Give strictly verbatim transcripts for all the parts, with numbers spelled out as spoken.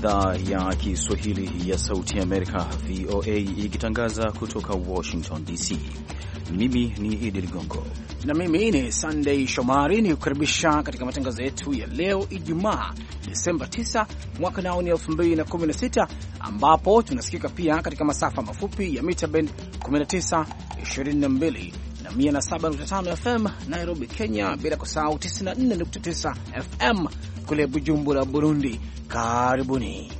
idhaa ya Kiswahili ya Sauti ya Amerika, V O A, ikitangaza kutoka Washington D C. Mimi ni Idi Ligongo na mimi ni Sunday Shomari, ni kukaribisha katika matangazo yetu ya leo Ijumaa Desemba tisa mwaka nao ni elfu mbili na kumi na sita, ambapo tunasikika pia katika masafa mafupi ya mita band kumi na tisa, ishirini na mbili na mia na saba nukta tano F M Nairobi, Kenya, bila kusahau tisini na nne nukta tisa F M kule Bujumbura, Burundi. Karibuni.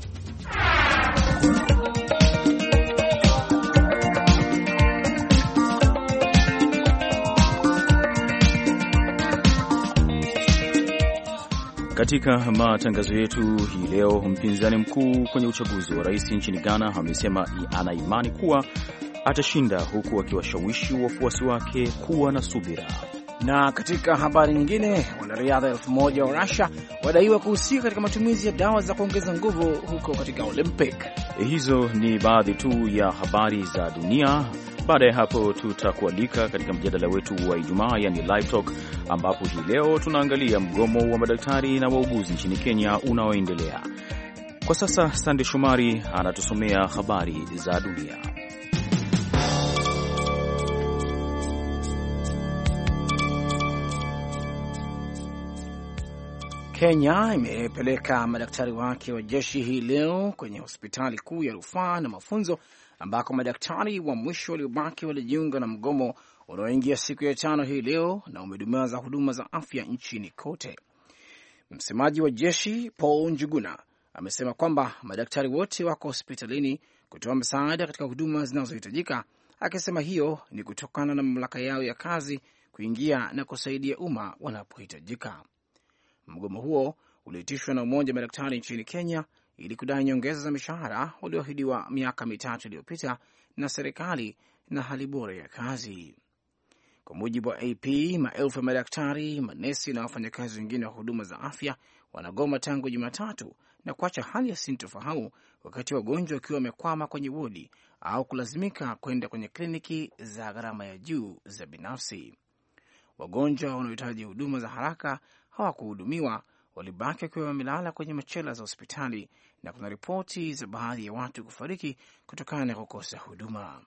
Katika matangazo yetu hii leo, mpinzani mkuu kwenye uchaguzi wa rais nchini Ghana amesema ana imani kuwa atashinda, huku akiwashawishi wafuasi wake kuwa na subira. Na katika habari nyingine, wanariadha elfu moja wa Russia wadaiwa kuhusika katika matumizi ya dawa za kuongeza nguvu huko katika Olympic. Hizo ni baadhi tu ya habari za dunia. Baada ya hapo tutakualika katika mjadala wetu wa Ijumaa, yani live talk, ambapo hii leo tunaangalia mgomo wa madaktari na wauguzi nchini Kenya unaoendelea. Kwa sasa Sande Shumari anatusomea habari za dunia. Kenya imepeleka madaktari wake wa jeshi hii leo kwenye hospitali kuu ya rufaa na mafunzo, ambako madaktari wa mwisho waliobaki walijiunga na mgomo unaoingia siku ya tano hii leo na umedumaza huduma za afya nchini kote. Msemaji wa jeshi Paul Njuguna amesema kwamba madaktari wote wako hospitalini kutoa msaada katika huduma zinazohitajika, akisema hiyo ni kutokana na mamlaka yao ya kazi kuingia na kusaidia umma wanapohitajika. Mgomo huo uliitishwa na umoja wa madaktari nchini Kenya ili kudai nyongeza za mishahara walioahidiwa miaka mitatu iliyopita na serikali na hali bora ya kazi. Kwa mujibu wa A P, maelfu ya madaktari, manesi na wafanyakazi wengine wa huduma za afya wanagoma tangu Jumatatu na kuacha hali ya sintofahamu, wakati wagonjwa wakiwa wamekwama kwenye wodi au kulazimika kwenda kwenye kliniki za gharama ya juu za binafsi. Wagonjwa wanaohitaji huduma za haraka hawakuhudumiwa, walibaki wakiwa wamelala kwenye machela za hospitali, na kuna ripoti za baadhi ya watu kufariki kutokana na kukosa huduma.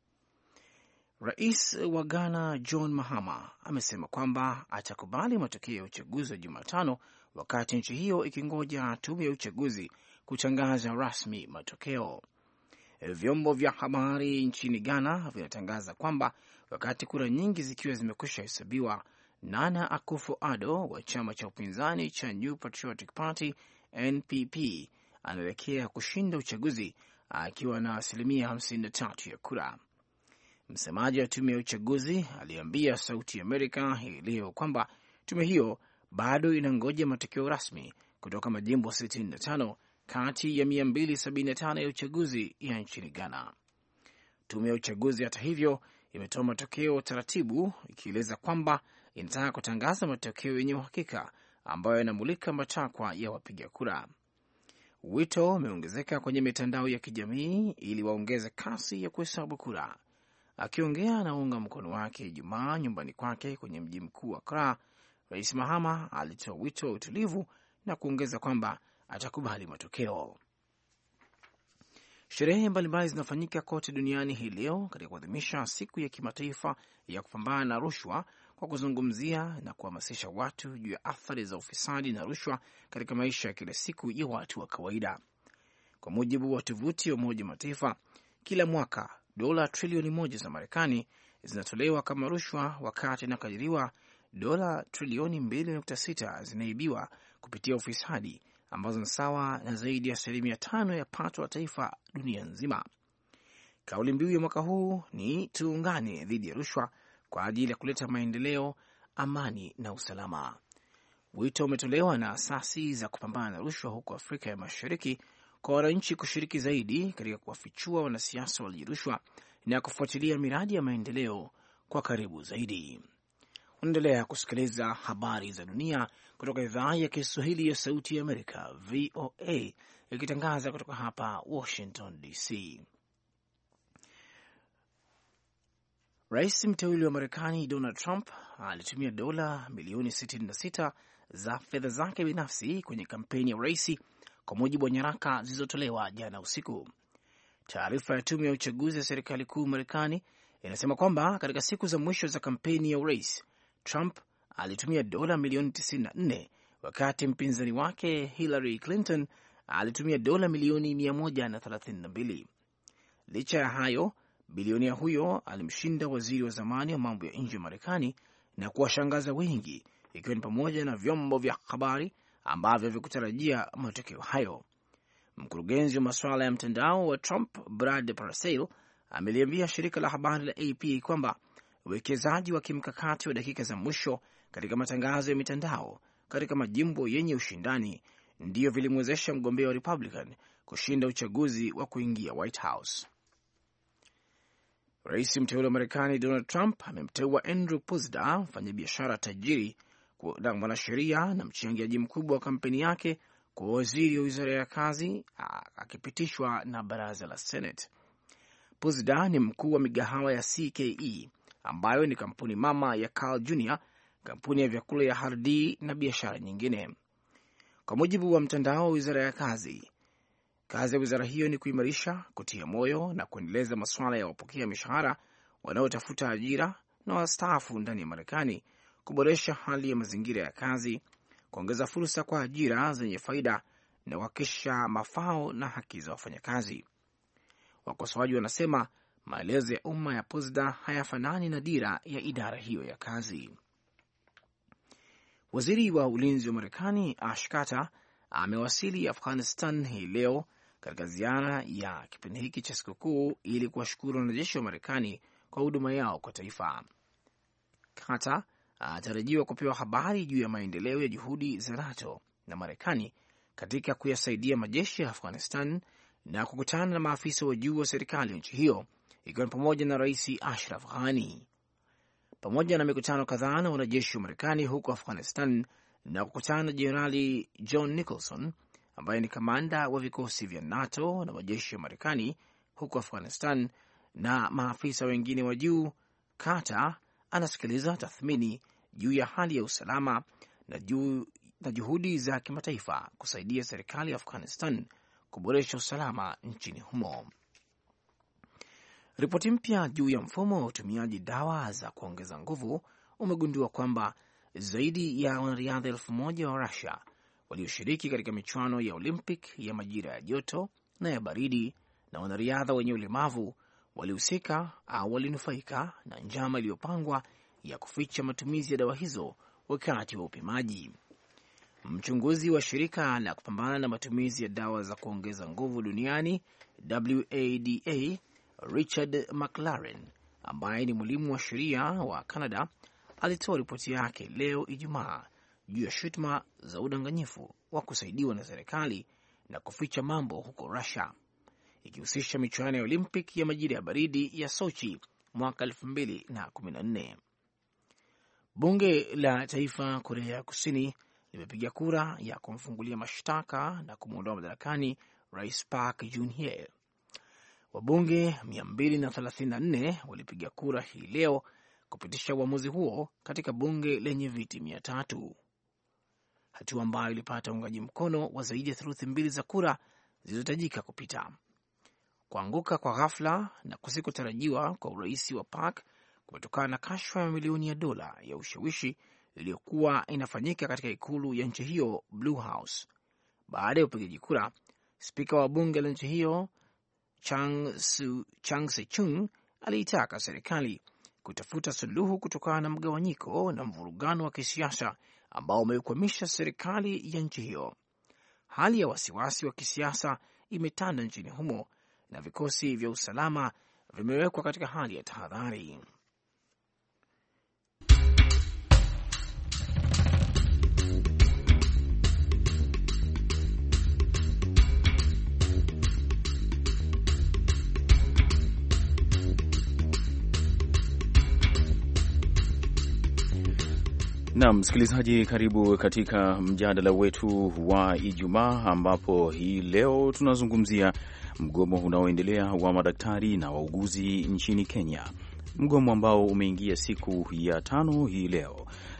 Rais wa Ghana John Mahama amesema kwamba atakubali matokeo ya uchaguzi wa Jumatano, wakati nchi hiyo ikingoja tume ya uchaguzi kutangaza rasmi matokeo. Vyombo vya habari nchini Ghana vinatangaza kwamba wakati kura nyingi zikiwa zimekwisha hesabiwa, Nana Akufo-Addo wa chama cha upinzani cha New Patriotic Party N P P anaelekea kushinda uchaguzi akiwa na asilimia hamsini na tatu ya kura. Msemaji wa tume ya uchaguzi aliambia Sauti Amerika hii leo kwamba tume hiyo bado inangoja matokeo rasmi kutoka majimbo sitini na tano kati ya mia mbili sabini na tano ya uchaguzi ya nchini Ghana. Tume ya uchaguzi hata hivyo imetoa matokeo taratibu, ikieleza kwamba inataka kutangaza matokeo yenye uhakika ambayo yanamulika matakwa ya wapiga kura. Wito umeongezeka kwenye mitandao ya kijamii ili waongeze kasi ya kuhesabu kura. Akiongea na unga mkono wake Ijumaa nyumbani kwake kwenye mji mkuu wa Accra, Rais Mahama alitoa wito wa utulivu na kuongeza kwamba atakubali matokeo. Sherehe mbalimbali zinafanyika kote duniani hii leo katika kuadhimisha siku ya kimataifa ya kupambana na rushwa, kwa kuzungumzia na kuhamasisha watu juu ya athari za ufisadi na rushwa katika maisha ya kila siku ya watu wa kawaida. Kwa mujibu wa tovuti ya Umoja wa Mataifa, kila mwaka dola trilioni moja za Marekani zinatolewa kama rushwa, wakati inakadiriwa dola trilioni mbili nukta sita zinaibiwa kupitia ufisadi, ambazo ni sawa na zaidi ya asilimia tano ya pato la taifa dunia nzima. Kauli mbiu ya mwaka huu ni tuungane dhidi ya rushwa kwa ajili ya kuleta maendeleo, amani na usalama. Wito umetolewa na asasi za kupambana na rushwa huko Afrika ya Mashariki kwa wananchi kushiriki zaidi katika kuwafichua wanasiasa waliorushwa na kufuatilia miradi ya maendeleo kwa karibu zaidi. Unaendelea kusikiliza habari za dunia kutoka idhaa ya Kiswahili ya Sauti ya Amerika, V O A, ikitangaza kutoka hapa Washington D C. Rais mteule wa Marekani Donald Trump alitumia dola milioni sitini na sita za fedha zake binafsi kwenye kampeni ya urais kwa mujibu wa nyaraka zilizotolewa jana usiku. Taarifa ya tume ya uchaguzi ya serikali kuu Marekani inasema kwamba katika siku za mwisho za kampeni ya urais, Trump alitumia dola milioni tisini na nne wakati mpinzani wake Hillary Clinton alitumia dola milioni mia moja na thelathini na mbili. Licha ya hayo, bilionia huyo alimshinda waziri wa zamani wa mambo ya nje wa Marekani na kuwashangaza wengi, ikiwa ni pamoja na vyombo vya habari ambavyo vikutarajia matokeo hayo. Mkurugenzi wa masuala ya mtandao wa Trump, Brad Parscale, ameliambia shirika la habari la A P kwamba uwekezaji wa kimkakati wa dakika za mwisho katika matangazo ya mitandao katika majimbo yenye ushindani ndiyo vilimwezesha mgombea wa Republican kushinda uchaguzi wa kuingia White House. Rais mteule wa Marekani Donald Trump amemteua Andrew Puzda, mfanyabiashara tajiri na mwanasheria na mchangiaji mkubwa wa kampeni yake, kwa waziri wa wizara ya kazi, akipitishwa na baraza la Senate. Puzda ni mkuu wa migahawa ya C K E ambayo ni kampuni mama ya Carl Junior, kampuni ya vyakula ya Hardee's na biashara nyingine. Kwa mujibu wa mtandao wa wizara ya kazi, kazi ya wizara hiyo ni kuimarisha, kutia moyo na kuendeleza masuala ya wapokea mishahara wanaotafuta ajira na wastaafu ndani ya Marekani, kuboresha hali ya mazingira ya kazi, kuongeza fursa kwa ajira zenye faida na kuhakikisha mafao na haki za wafanyakazi. Wakosoaji wanasema maelezo ya umma ya Puzda hayafanani na dira ya idara hiyo ya kazi. Waziri wa ulinzi wa Marekani Ash Carter amewasili Afghanistan hii leo katika ziara ya kipindi hiki cha sikukuu ili kuwashukuru wanajeshi wa Marekani kwa huduma yao kwa taifa. Carter anatarajiwa kupewa habari juu ya maendeleo ya juhudi za NATO na Marekani katika kuyasaidia majeshi ya Afghanistan na kukutana na maafisa wa juu wa serikali ya nchi hiyo, ikiwa ni pamoja na Rais Ashraf Ghani, pamoja na mikutano kadhaa na wanajeshi wa Marekani huko Afghanistan na kukutana na Jenerali John Nicholson ambaye ni kamanda wa vikosi vya NATO na majeshi ya Marekani huko Afghanistan na maafisa wengine wa juu. Carter anasikiliza tathmini juu ya hali ya usalama na, juu, na juhudi za kimataifa kusaidia serikali ya Afghanistan kuboresha usalama nchini humo. Ripoti mpya juu ya mfumo wa utumiaji dawa za kuongeza nguvu umegundua kwamba zaidi ya wanariadha elfu moja wa Russia walioshiriki katika michuano ya Olympic ya majira ya joto na ya baridi na wanariadha wenye ulemavu walihusika au walinufaika na njama iliyopangwa ya kuficha matumizi ya dawa hizo wakati wa upimaji. Mchunguzi wa shirika la kupambana na matumizi ya dawa za kuongeza nguvu duniani W A D A, Richard McLaren, ambaye ni mwalimu wa sheria wa Canada, alitoa ripoti yake leo Ijumaa juu ya shutuma za udanganyifu wa kusaidiwa na serikali na kuficha mambo huko Russia, ikihusisha michuano ya Olympic ya majira ya baridi ya Sochi mwaka elfu mbili na kumi na nne. Bunge la taifa Korea Kusini limepiga kura ya kumfungulia mashtaka na kumwondoa madarakani Rais Park Geun-hye. Wabunge mia mbili na thelathini na nne walipiga kura hii leo kupitisha uamuzi huo katika bunge lenye viti mia tatu, hatua ambayo ilipata uungaji mkono wa zaidi ya theluthi mbili za kura zilizohitajika kupita. Kuanguka kwa ghafla na kusikotarajiwa kwa urais wa Park kumetokana na kashfa ya milioni ya dola ya ushawishi iliyokuwa inafanyika katika ikulu ya nchi hiyo, Blue House. Baada ya upigaji kura, spika wa bunge la nchi hiyo Chang Se-chung aliitaka serikali kutafuta suluhu kutokana na mgawanyiko na mvurugano wa kisiasa ambao umeikwamisha serikali ya nchi hiyo. Hali ya wasiwasi wa kisiasa imetanda nchini humo na vikosi vya usalama vimewekwa katika hali ya tahadhari. Na msikilizaji, karibu katika mjadala wetu wa Ijumaa, ambapo hii leo tunazungumzia mgomo unaoendelea wa madaktari na wauguzi nchini Kenya, mgomo ambao umeingia siku ya tano hii leo.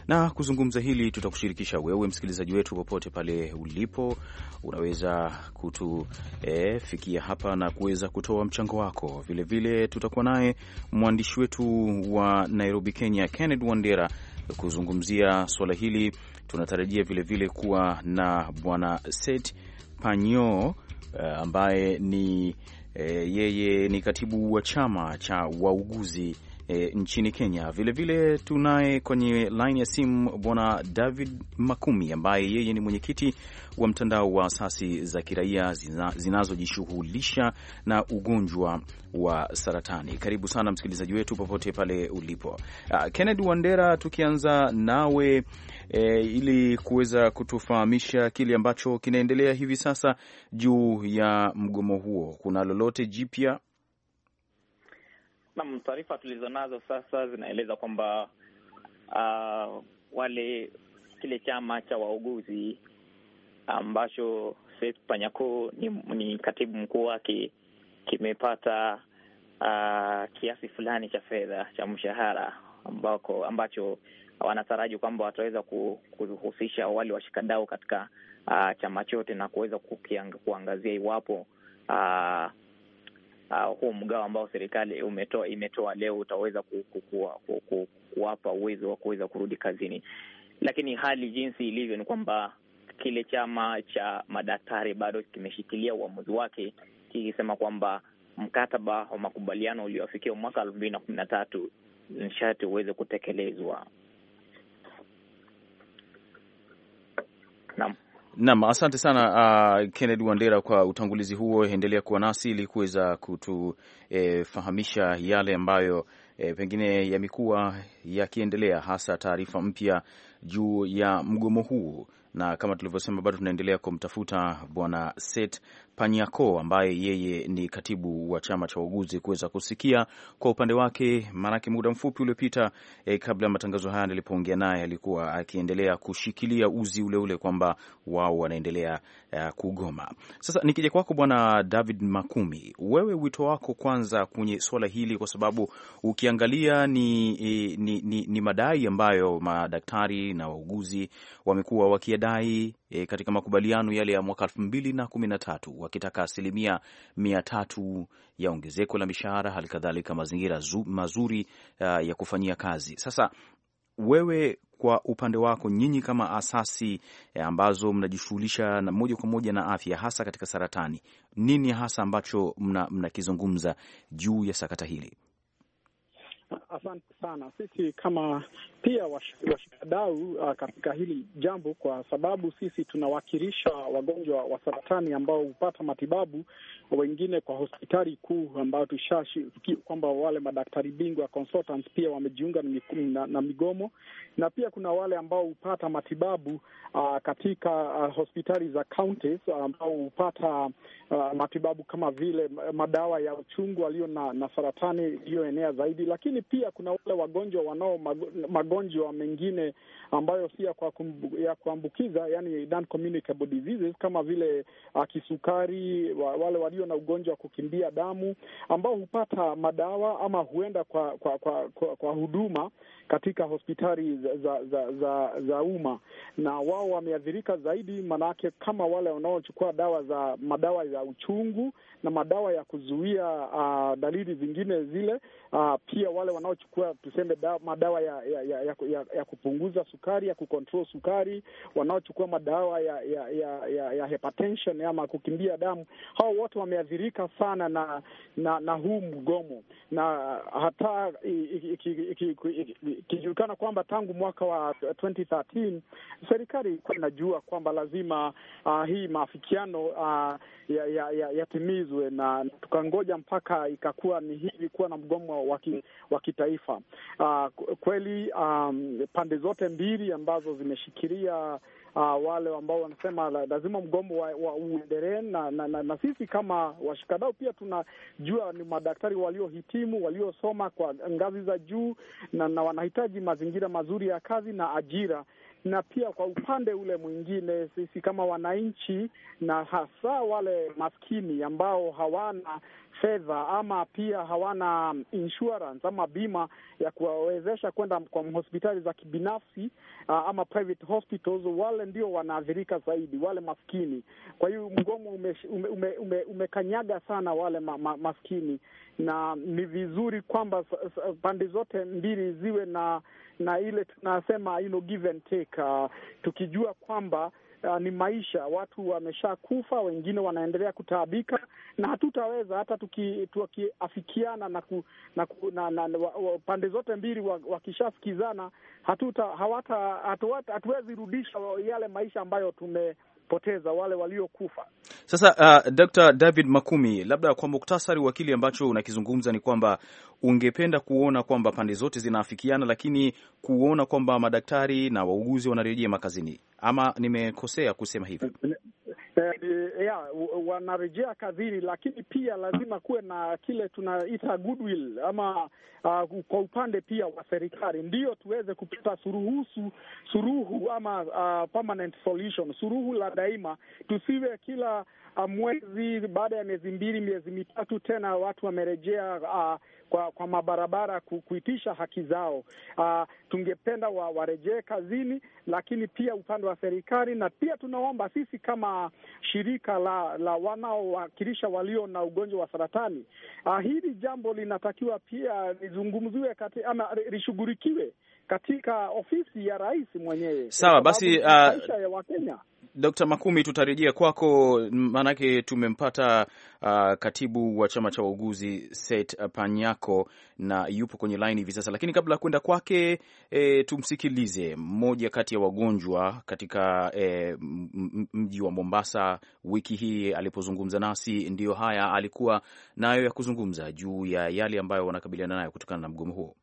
Na kuzungumza hili tutakushirikisha wewe msikilizaji wetu popote pale ulipo. Unaweza kutufikia e, hapa na kuweza kutoa mchango wako. Vilevile tutakuwa naye mwandishi wetu wa Nairobi, Kenya, Kennedy Wandera kuzungumzia swala hili. Tunatarajia vilevile kuwa na bwana Seth Panyako ambaye ni e, yeye ni katibu wa chama cha wauguzi E, nchini Kenya. Vilevile tunaye kwenye line ya simu bwana David Makumi ambaye yeye ni mwenyekiti wa mtandao wa asasi za kiraia zina, zinazojishughulisha na ugonjwa wa saratani. Karibu sana msikilizaji wetu popote pale ulipo. Uh, Kennedy Wandera, tukianza nawe e, ili kuweza kutufahamisha kile ambacho kinaendelea hivi sasa juu ya mgomo huo, kuna lolote jipya? Naam, taarifa tulizonazo sasa zinaeleza kwamba uh, wale kile chama cha wauguzi ambacho Seth Panyako ni, ni katibu mkuu wake kimepata uh, kiasi fulani cha fedha cha mshahara ambako ambacho wanataraji kwamba wataweza kuhusisha wale washikadau katika uh, chama chote na kuweza kuangazia iwapo uh, Uh, huu mgao ambao serikali umetoa imetoa leo utaweza ku, ku, ku, ku, ku, kuwapa uwezo wa kuweza kurudi kazini. Lakini hali jinsi ilivyo ni kwamba kile chama cha madaktari bado kimeshikilia uamuzi wake, kikisema kwamba mkataba wa makubaliano uliofikiwa mwaka elfu mbili na kumi na tatu nishati uweze kutekelezwa. Naam. Naam, asante sana uh, Kennedy Wandera kwa utangulizi huo. Endelea kuwa nasi ili kuweza kutufahamisha e, yale ambayo e, pengine yamekuwa yakiendelea, hasa taarifa mpya juu ya mgomo huu. Na kama tulivyosema, bado tunaendelea kumtafuta bwana Seth Panyako ambaye yeye ni katibu wa chama cha wauguzi kuweza kusikia kwa upande wake, maanake muda mfupi uliopita eh, kabla ya matangazo haya nilipoongea naye alikuwa akiendelea kushikilia uzi ule ule kwamba wao wanaendelea eh, kugoma. Sasa nikija kwako bwana David Makumi, wewe wito wako kwanza kwenye swala hili, kwa sababu ukiangalia ni, ni, ni, ni madai ambayo madaktari na wauguzi wamekuwa wakiadai e, katika makubaliano yale ya mwaka elfu mbili na kumi na tatu wakitaka asilimia mia tatu ya ongezeko la mishahara, hali kadhalika mazingira zu, mazuri uh, ya kufanyia kazi. Sasa wewe kwa upande wako, nyinyi kama asasi eh, ambazo mnajishughulisha na moja kwa moja na afya hasa katika saratani, nini hasa ambacho mnakizungumza mna juu ya sakata hili? Asante sana. Sisi kama pia washikadau uh, katika hili jambo, kwa sababu sisi tunawakilisha wagonjwa wa saratani ambao hupata matibabu, wengine kwa hospitali kuu ambao tushashi kwamba wale madaktari bingwa consultants pia wamejiunga na, na migomo, na pia kuna wale ambao hupata matibabu uh, katika uh, hospitali za counties ambao hupata uh, matibabu kama vile madawa ya uchungu walio na, na saratani iliyoenea zaidi. Lakini pia kuna wale wagonjwa wanao magonjwa mengine ambayo si ya kuambukiza, yani non communicable diseases, kama vile uh, kisukari, wale walio na ugonjwa wa kukimbia damu ambao hupata madawa ama huenda kwa kwa kwa, kwa, kwa huduma katika hospitali za za za, za, za umma, na wao wameathirika zaidi, manake kama wale wanaochukua dawa za madawa ya uchungu na madawa ya kuzuia uh, dalili zingine zile, uh, pia wale wanaochukua tuseme dawa, madawa ya ya, ya, ya, ya ya kupunguza sukari, ya kucontrol sukari, wanaochukua madawa ya ya, ya, ya, ya hypertension ama kukimbia damu, hao wote wameathirika sana na na, na huu mgomo. Na hata ikijulikana kwamba tangu mwaka wa twenty thirteen serikali ilikuwa inajua kwamba lazima uh, hii maafikiano uh, yatimizwe ya, ya na tukangoja mpaka ikakuwa ni hivi kuwa na mgomo wa kitaifa. Uh, kweli um, pande zote mbili ambazo zimeshikilia Uh, wale ambao wanasema lazima mgomo wa, wa uendelee, na, na, na, na sisi kama washikadau pia tunajua ni madaktari waliohitimu, waliosoma kwa ngazi za juu, na, na wanahitaji mazingira mazuri ya kazi na ajira. Na pia kwa upande ule mwingine, sisi kama wananchi na hasa wale maskini ambao hawana fedha ama pia hawana insurance ama bima ya kuwawezesha kwenda kwa hospitali za kibinafsi uh, ama private hospitals, wale ndio wanaathirika zaidi, wale maskini. Kwa hiyo mgomo umekanyaga ume, ume, ume sana wale ma, ma, maskini, na ni vizuri kwamba pande zote mbili ziwe na na ile tunasema you know, give and take, uh, tukijua kwamba Uh, ni maisha, watu wameshakufa, wengine wanaendelea kutaabika, na hatutaweza hata tukiafikiana na, ku, na, ku, na, na, na pande zote mbili wakishasikizana, hatuta hawata hatuwezi rudisha yale maisha ambayo tumepoteza, wale waliokufa. Sasa uh, Doctor David Makumi, labda kwa muktasari wa kile ambacho unakizungumza ni kwamba ungependa kuona kwamba pande zote zinaafikiana, lakini kuona kwamba madaktari na wauguzi wanarejea makazini, ama nimekosea kusema hivyo? Uh, yeah, wanarejea kazini, lakini pia lazima kuwe na kile tunaita goodwill ama uh, kwa upande pia wa serikali, ndio tuweze kupata suruhusu suruhu ama uh, permanent solution, suruhu la daima. Tusiwe kila uh, mwezi, baada ya miezi mbili, miezi mitatu tena watu wamerejea uh, kwa kwa mabarabara ku, kuitisha haki zao. Uh, tungependa wa, warejee kazini, lakini pia upande wa serikali, na pia tunaomba sisi kama shirika la la wanaowakilisha walio na ugonjwa wa saratani, uh, hili jambo linatakiwa pia lizungumziwe kati ama lishughulikiwe katika ofisi ya rais mwenyewe. Sawa, basi uh, maisha ya Wakenya. Dokta Makumi, tutarejea kwako, maanake tumempata uh, katibu wa chama cha wauguzi Seth Panyako na yupo kwenye line hivi sasa, lakini kabla ya kwenda kwake e, tumsikilize mmoja kati ya wagonjwa katika e, mji wa Mombasa wiki hii alipozungumza nasi. Ndiyo haya alikuwa nayo ya kuzungumza juu ya yale ambayo wanakabiliana nayo kutokana na mgomo huo.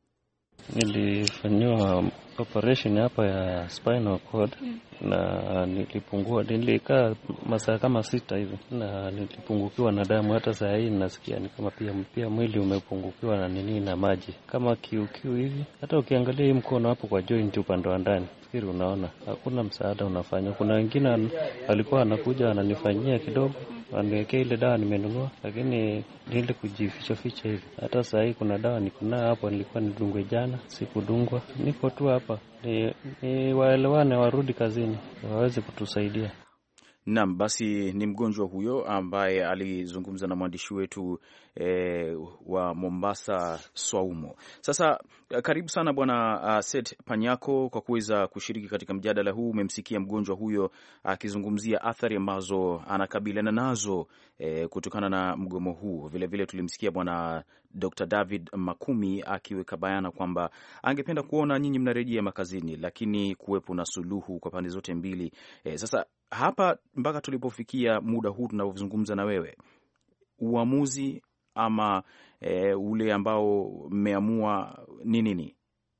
Nilifanyiwa operation hapa ya spinal cord na nilipungua, nilikaa masaa kama sita hivi na nilipungukiwa na damu. Hata saa hii nasikia ni kama pia pia mwili umepungukiwa na nini na maji kama kiukiu hivi. Hata ukiangalia hii mkono hapo kwa joint upande wa ndani, fikiri unaona hakuna msaada unafanya. Kuna wengine alikuwa anakuja ananifanyia kidogo, aniwekea ile dawa nimenunua, lakini nile kujificha ficha hivi. Hata saa hii kuna dawa niko nayo hapo, nilikuwa nidungwe jana, sikudungwa. Niko tu hapa ni, ni waelewane, warudi kazini waweze kutusaidia. Naam, basi ni mgonjwa huyo ambaye alizungumza na mwandishi wetu e, wa Mombasa Swaumo. Sasa karibu sana bwana uh, Seth Panyako kwa kuweza kushiriki katika mjadala huu. Umemsikia mgonjwa huyo akizungumzia uh, athari ambazo anakabiliana nazo e, kutokana na mgomo huu. Vile vile tulimsikia bwana Doctor David Makumi akiweka bayana kwamba angependa kuona nyinyi mnarejea makazini, lakini kuwepo na suluhu kwa pande zote mbili. E, sasa hapa mpaka tulipofikia muda huu tunaozungumza na wewe, uamuzi ama e, ule ambao mmeamua ni nini?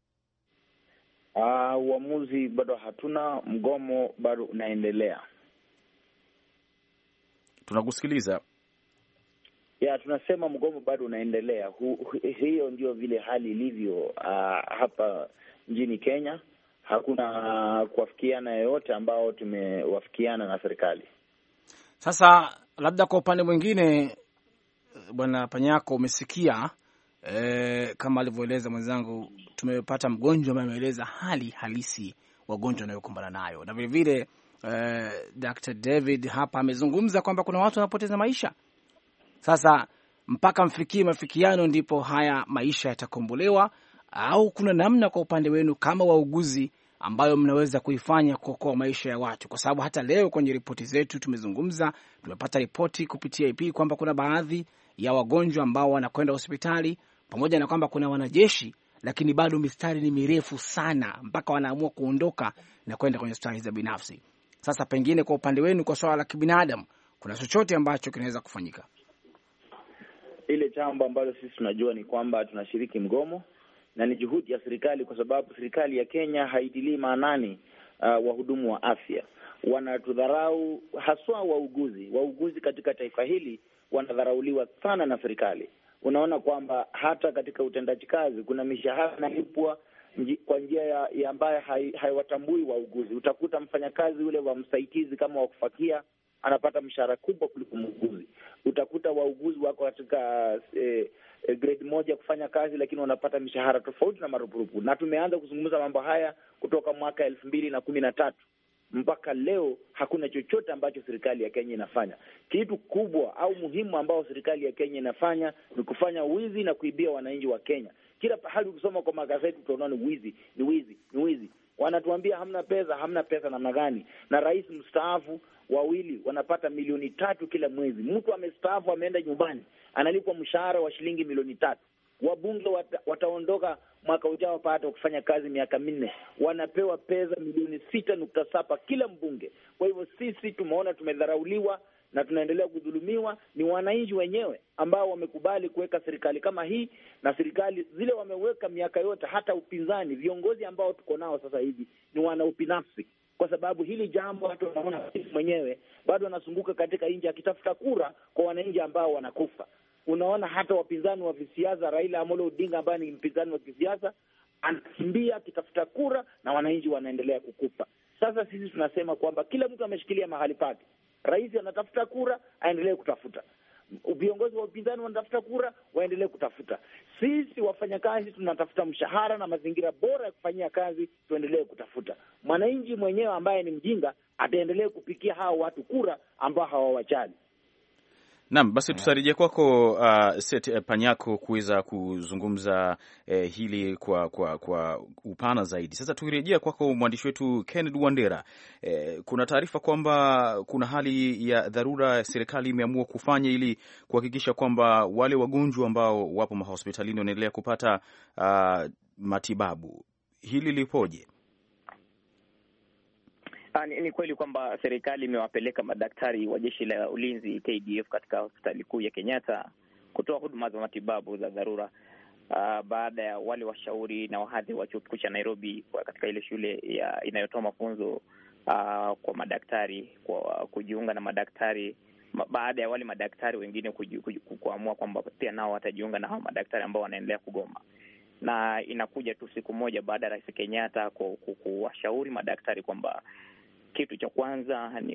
Uh, uamuzi bado hatuna, mgomo bado unaendelea. Tunakusikiliza. Ya, tunasema mgomo bado unaendelea. Hu, hu, hiyo ndio vile hali ilivyo uh, hapa nchini Kenya. Hakuna kuafikiana yoyote ambao tumewafikiana na serikali. Sasa labda kwa upande mwingine, bwana Panyako, umesikia e, kama alivyoeleza mwenzangu, tumepata mgonjwa ambaye ameeleza hali halisi wagonjwa wanayokumbana nayo, na vile vile e, Doctor David hapa amezungumza kwamba kuna watu wanapoteza maisha. Sasa mpaka mfikie mafikiano ndipo haya maisha yatakombolewa, au kuna namna kwa upande wenu kama wauguzi ambayo mnaweza kuifanya kuokoa maisha ya watu? Kwa sababu hata leo kwenye ripoti zetu tumezungumza, tumepata ripoti kupitia I P kwamba kuna baadhi ya wagonjwa ambao wanakwenda hospitali, pamoja na kwamba kuna wanajeshi, lakini bado mistari ni mirefu sana mpaka wanaamua kuondoka na kwenda kwenye hospitali za binafsi. Sasa pengine kwa upande wenu, kwa swala la kibinadamu, kuna chochote ambacho kinaweza kufanyika? Ile jambo ambalo sisi tunajua ni kwamba tunashiriki mgomo na ni juhudi ya serikali, kwa sababu serikali ya Kenya haitilii maanani uh, wahudumu wa afya. Wanatudharau, haswa wauguzi. Wauguzi katika taifa hili wanadharauliwa sana na serikali. Unaona kwamba hata katika utendaji kazi kuna mishahara inalipwa kwa njia ya, ya ambayo haiwatambui hai wauguzi. Utakuta mfanyakazi ule wa msaidizi kama wa kufakia anapata mshahara kubwa kuliko muuguzi. Utakuta wauguzi wako katika eh, eh, grade moja kufanya kazi, lakini wanapata mishahara tofauti na marupurupu. Na tumeanza kuzungumza mambo haya kutoka mwaka elfu mbili na kumi na tatu mpaka leo. Hakuna chochote ambacho serikali ya Kenya inafanya. Kitu kubwa au muhimu ambao serikali ya Kenya inafanya ni kufanya wizi na kuibia wananchi wa Kenya. Kila pahali ukisoma kwa magazeti utaona ni wizi, ni wizi, ni wizi. Wanatuambia hamna pesa, hamna pesa namna gani? Na rais mstaafu wawili wanapata milioni tatu kila mwezi. Mtu amestaafu ameenda nyumbani, analipwa mshahara wa shilingi milioni tatu. Wabunge wata, wataondoka mwaka ujao pata kufanya kazi miaka minne, wanapewa pesa milioni sita nukta saba kila mbunge. Kwa hivyo sisi tumeona tumedharauliwa na tunaendelea kudhulumiwa. Ni wananchi wenyewe ambao wamekubali kuweka serikali kama hii, na serikali zile wameweka miaka yote. Hata upinzani, viongozi ambao tuko nao sasa hivi ni wana ubinafsi, kwa sababu hili jambo watu wanaona mwenyewe bado anazunguka katika nchi akitafuta kura kwa wananchi ambao wanakufa. Unaona hata wapinzani wa kisiasa, Raila Amolo Odinga ambaye ni mpinzani wa kisiasa, anakimbia akitafuta kura na wananchi wanaendelea kukufa. Sasa sisi tunasema kwamba kila mtu ameshikilia mahali pake. Rais anatafuta kura, aendelee kutafuta. Viongozi wa upinzani wanatafuta kura, waendelee kutafuta. Sisi wafanyakazi tunatafuta mshahara na mazingira bora ya kufanyia kazi, tuendelee kutafuta. Mwananchi mwenyewe ambaye ni mjinga ataendelea kupikia hao watu kura ambao hawawajali. Naam, basi tutarejea kwako uh, Seth Panyako kuweza kuzungumza eh, hili kwa kwa kwa upana zaidi. Sasa tukirejea kwako mwandishi wetu Kennedy Wandera, eh, kuna taarifa kwamba kuna hali ya dharura serikali imeamua kufanya ili kuhakikisha kwamba wale wagonjwa ambao wapo mahospitalini wanaendelea kupata uh, matibabu. Hili lipoje? Ha, ni, ni kweli kwamba serikali imewapeleka madaktari wa jeshi la ulinzi K D F katika hospitali kuu ya Kenyatta kutoa huduma za matibabu za dharura uh, baada ya wale washauri na wahadhiri wa chuo kikuu cha Nairobi katika ile shule ya inayotoa mafunzo uh, kwa madaktari kwa kujiunga na madaktari ma, baada ya wale madaktari wengine kuju, kuju, kuamua kwamba pia nao watajiunga na hao madaktari ambao wanaendelea kugoma. Na inakuja tu siku moja baada ya Rais Kenyatta kuwashauri madaktari kwamba kitu cha kwanza ni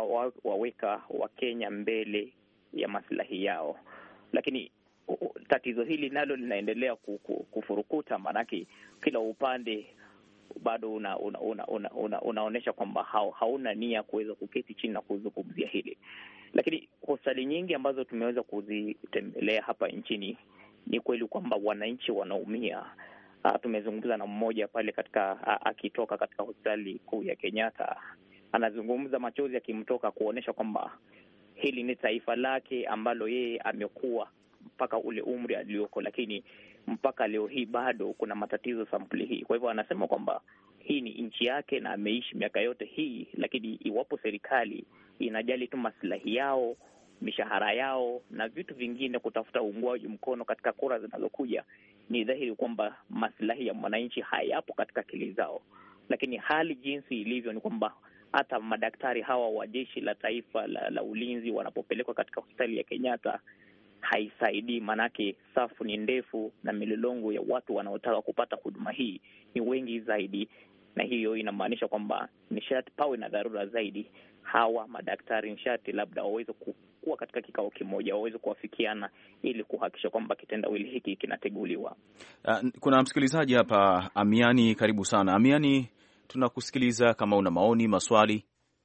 kuwaweka Wakenya mbele ya maslahi yao. Lakini tatizo hili nalo linaendelea kufurukuta, maanake kila upande bado una, una, una, una, una, unaonyesha kwamba hauna nia kuweza kuketi chini na kuzungumzia hili. Lakini hospitali nyingi ambazo tumeweza kuzitembelea hapa nchini, ni kweli kwamba wananchi wanaumia. Uh, tumezungumza na mmoja pale katika uh, akitoka katika hospitali kuu ya Kenyatta, anazungumza machozi akimtoka kuonesha kwamba hili ni taifa lake ambalo yeye amekuwa mpaka ule umri alioko, lakini mpaka leo hii bado kuna matatizo sampuli hii. Kwa hivyo anasema kwamba hii ni nchi yake na ameishi miaka yote hii, lakini iwapo serikali inajali tu maslahi yao, mishahara yao na vitu vingine, kutafuta uungwaji mkono katika kura zinazokuja, ni dhahiri kwamba maslahi ya mwananchi hayapo katika akili zao. Lakini hali jinsi ilivyo ni kwamba hata madaktari hawa wa jeshi la taifa la, la ulinzi wanapopelekwa katika hospitali ya Kenyatta haisaidii, manake safu ni ndefu na milolongo ya watu wanaotaka kupata huduma hii ni wengi zaidi, na hiyo inamaanisha kwamba nishati pawe na dharura zaidi. Hawa madaktari nishati labda waweze kuwa katika kikao kimoja, waweze kuafikiana ili kuhakikisha kwamba kitendawili hiki kinateguliwa. Uh, kuna msikilizaji hapa, Amiani, karibu sana. Amiani, tunakusikiliza kama una maoni, maswali.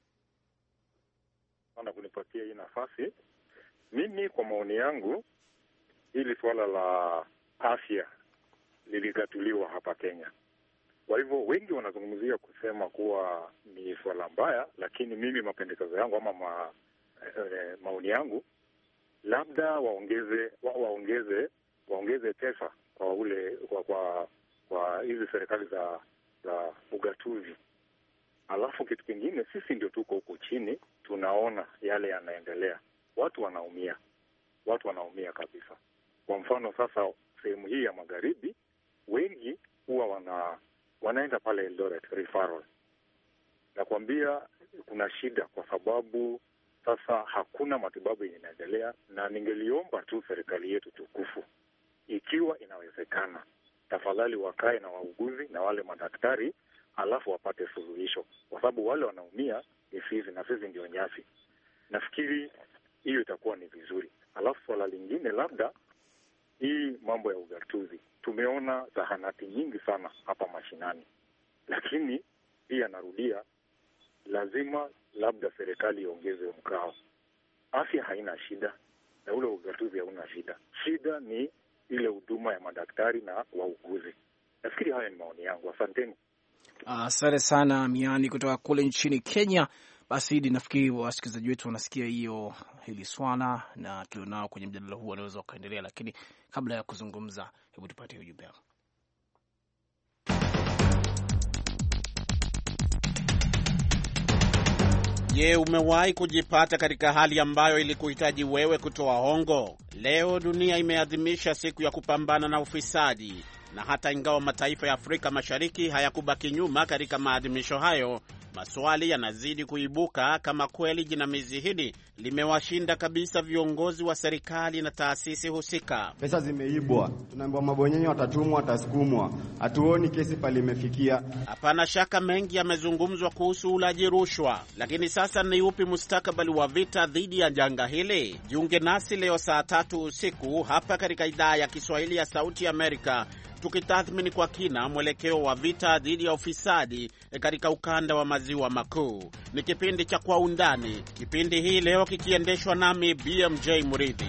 Sana kunipatia hii nafasi. Mimi kwa maoni yangu, hili swala la afya liligatuliwa hapa Kenya. Kwa hivyo wengi wanazungumzia kusema kuwa ni swala mbaya, lakini mimi mapendekezo yangu ama ma, eh, maoni yangu, labda waongeze wa, waongeze waongeze pesa kwa ule kwa kwa, kwa hizi serikali za za ugatuzi. Alafu kitu kingine, sisi ndio tuko huko chini, tunaona yale yanaendelea. Watu wanaumia. Watu wanaumia kabisa. Kwa mfano sasa sehemu hii ya magharibi, wengi huwa wana wanaenda pale Eldoret referral. Nakwambia kuna shida kwa sababu sasa hakuna matibabu yanaendelea, na ningeliomba tu serikali yetu tukufu, ikiwa inawezekana, tafadhali wakae na wauguzi na wale madaktari, alafu wapate suluhisho, kwa sababu wale wanaumia ni sisi, na sisi ndio nyasi. nafikiri hiyo itakuwa ni vizuri. Alafu swala lingine, labda hii mambo ya ugatuzi, tumeona zahanati nyingi sana hapa mashinani, lakini pia narudia, lazima labda serikali iongeze mkao. Afya haina shida na ule ugatuzi hauna shida. Shida ni ile huduma ya madaktari na wauguzi. Nafikiri haya ni maoni yangu. Asanteni. Asante uh, sana Miani kutoka kule nchini Kenya. Basi hili nafikiri wasikilizaji wetu wanasikia hiyo hili swala na tulionao kwenye mjadala huu wanaweza kuendelea, lakini kabla ya kuzungumza, hebu tupate ujumbe. Je, umewahi kujipata katika hali ambayo ilikuhitaji wewe kutoa hongo? Leo dunia imeadhimisha siku ya kupambana na ufisadi, na hata ingawa mataifa ya Afrika Mashariki hayakubaki nyuma katika maadhimisho hayo, maswali yanazidi kuibuka kama kweli jinamizi hili limewashinda kabisa viongozi wa serikali na taasisi husika. Pesa zimeibwa, tunaambiwa mabonyenyo watatumwa, watasukumwa. Hatuoni kesi pale imefikia. Hapana shaka mengi yamezungumzwa kuhusu ulaji rushwa, lakini sasa ni upi mustakabali wa vita dhidi ya janga hili? Jiunge nasi leo saa tatu usiku hapa katika idhaa ya Kiswahili ya Sauti ya Amerika, tukitathmini kwa kina mwelekeo wa vita dhidi ya ufisadi katika ukanda wa maziwa makuu. Ni kipindi cha Kwa Undani, kipindi hii leo kikiendeshwa nami B M J Muridhi.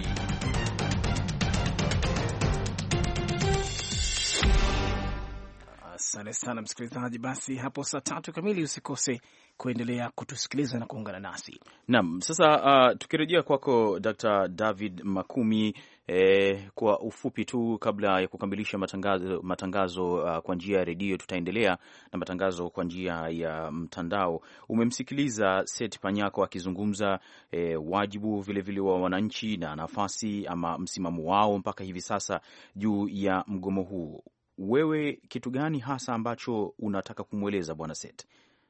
Asante sana msikilizaji. Basi hapo saa tatu kamili usikose kuendelea kutusikiliza na kuungana nasi. Naam, sasa uh, tukirejea kwako Daktari David Makumi, eh, kwa ufupi tu kabla ya kukamilisha matangazo, matangazo uh, kwa njia ya redio, tutaendelea na matangazo kwa njia ya mtandao. Umemsikiliza Seth Panyako akizungumza eh, wajibu vile vile wa wananchi na nafasi ama msimamo wao mpaka hivi sasa juu ya mgomo huu. Wewe kitu gani hasa ambacho unataka kumweleza Bwana Seth?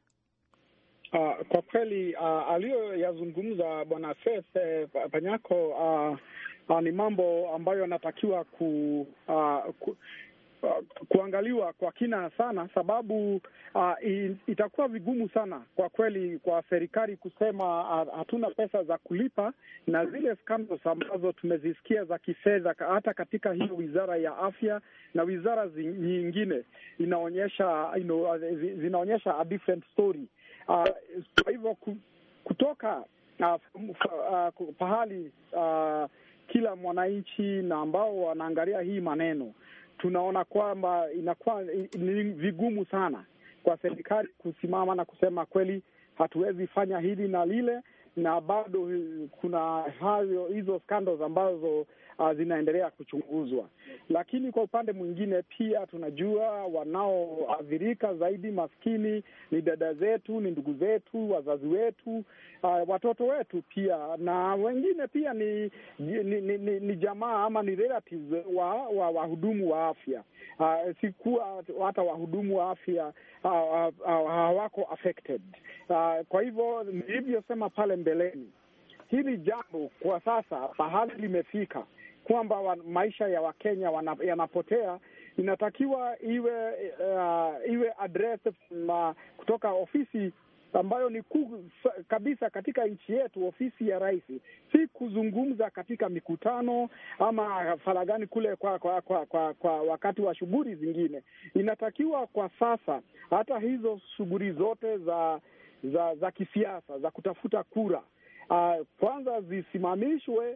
Uh, kwa kweli uh, aliyoyazungumza Bwana Seth eh, Panyako uh, uh, ni mambo ambayo yanatakiwa ku, uh, ku Uh, kuangaliwa kwa kina sana, sababu uh, itakuwa vigumu sana kwa kweli kwa serikali kusema uh, hatuna pesa za kulipa, na zile scandals ambazo tumezisikia za kifedha hata katika hiyo wizara ya afya na wizara nyingine inaonyesha you know, zinaonyesha a different story. Uh, kwa hivyo kutoka uh, uh, pahali uh, kila mwananchi na ambao wanaangalia hii maneno, tunaona kwamba inakuwa ni vigumu sana kwa serikali kusimama na kusema kweli hatuwezi fanya hili na lile, na bado kuna hayo hizo scandals ambazo uh, zinaendelea kuchunguzwa. Lakini kwa upande mwingine pia tunajua wanaoathirika zaidi maskini ni dada zetu, ni ndugu zetu, wazazi wetu, uh, watoto wetu pia, na wengine pia ni ni, ni, ni, ni jamaa ama ni relatives wa wa wahudumu wa afya. Uh, sikuwa hata wahudumu wa afya hawako uh, uh, uh, affected. Uh, kwa hivyo nilivyosema pale mbeleni, hili jambo kwa sasa pahali limefika kwamba maisha ya Wakenya yanapotea, inatakiwa iwe uh, iwe address uh, kutoka ofisi ambayo ni kuu kabisa katika nchi yetu, ofisi ya rais, si kuzungumza katika mikutano ama faragani kule kwa kwa, kwa kwa kwa wakati wa shughuli zingine. Inatakiwa kwa sasa hata hizo shughuli zote za za za kisiasa za kutafuta kura uh, kwanza zisimamishwe,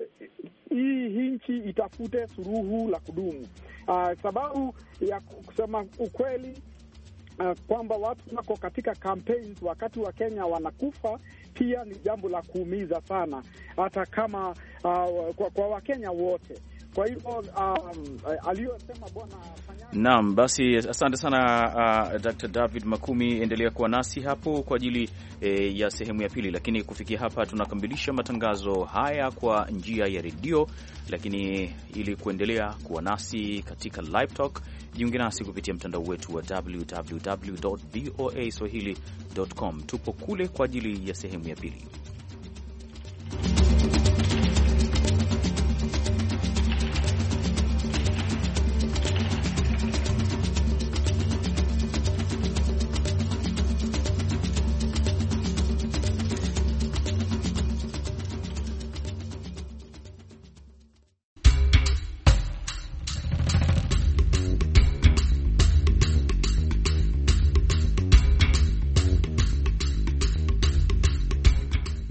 hii nchi itafute suluhu la kudumu. Uh, sababu ya kusema ukweli Uh, kwamba watu wako katika campaigns wakati wa Kenya wanakufa, pia ni jambo la kuumiza sana, hata kama uh, kwa, kwa Wakenya wote. Kwa hivyo um, aliyosema bwana Panyako. Naam, basi asante sana uh, Daktari David Makumi, endelea kuwa nasi hapo kwa ajili eh, ya sehemu ya pili, lakini kufikia hapa tunakamilisha matangazo haya kwa njia ya redio, lakini ili kuendelea kuwa nasi katika Live Talk, jiunge nasi kupitia mtandao wetu wa w w w dot v o a swahili dot com. Tupo kule kwa ajili ya sehemu ya pili.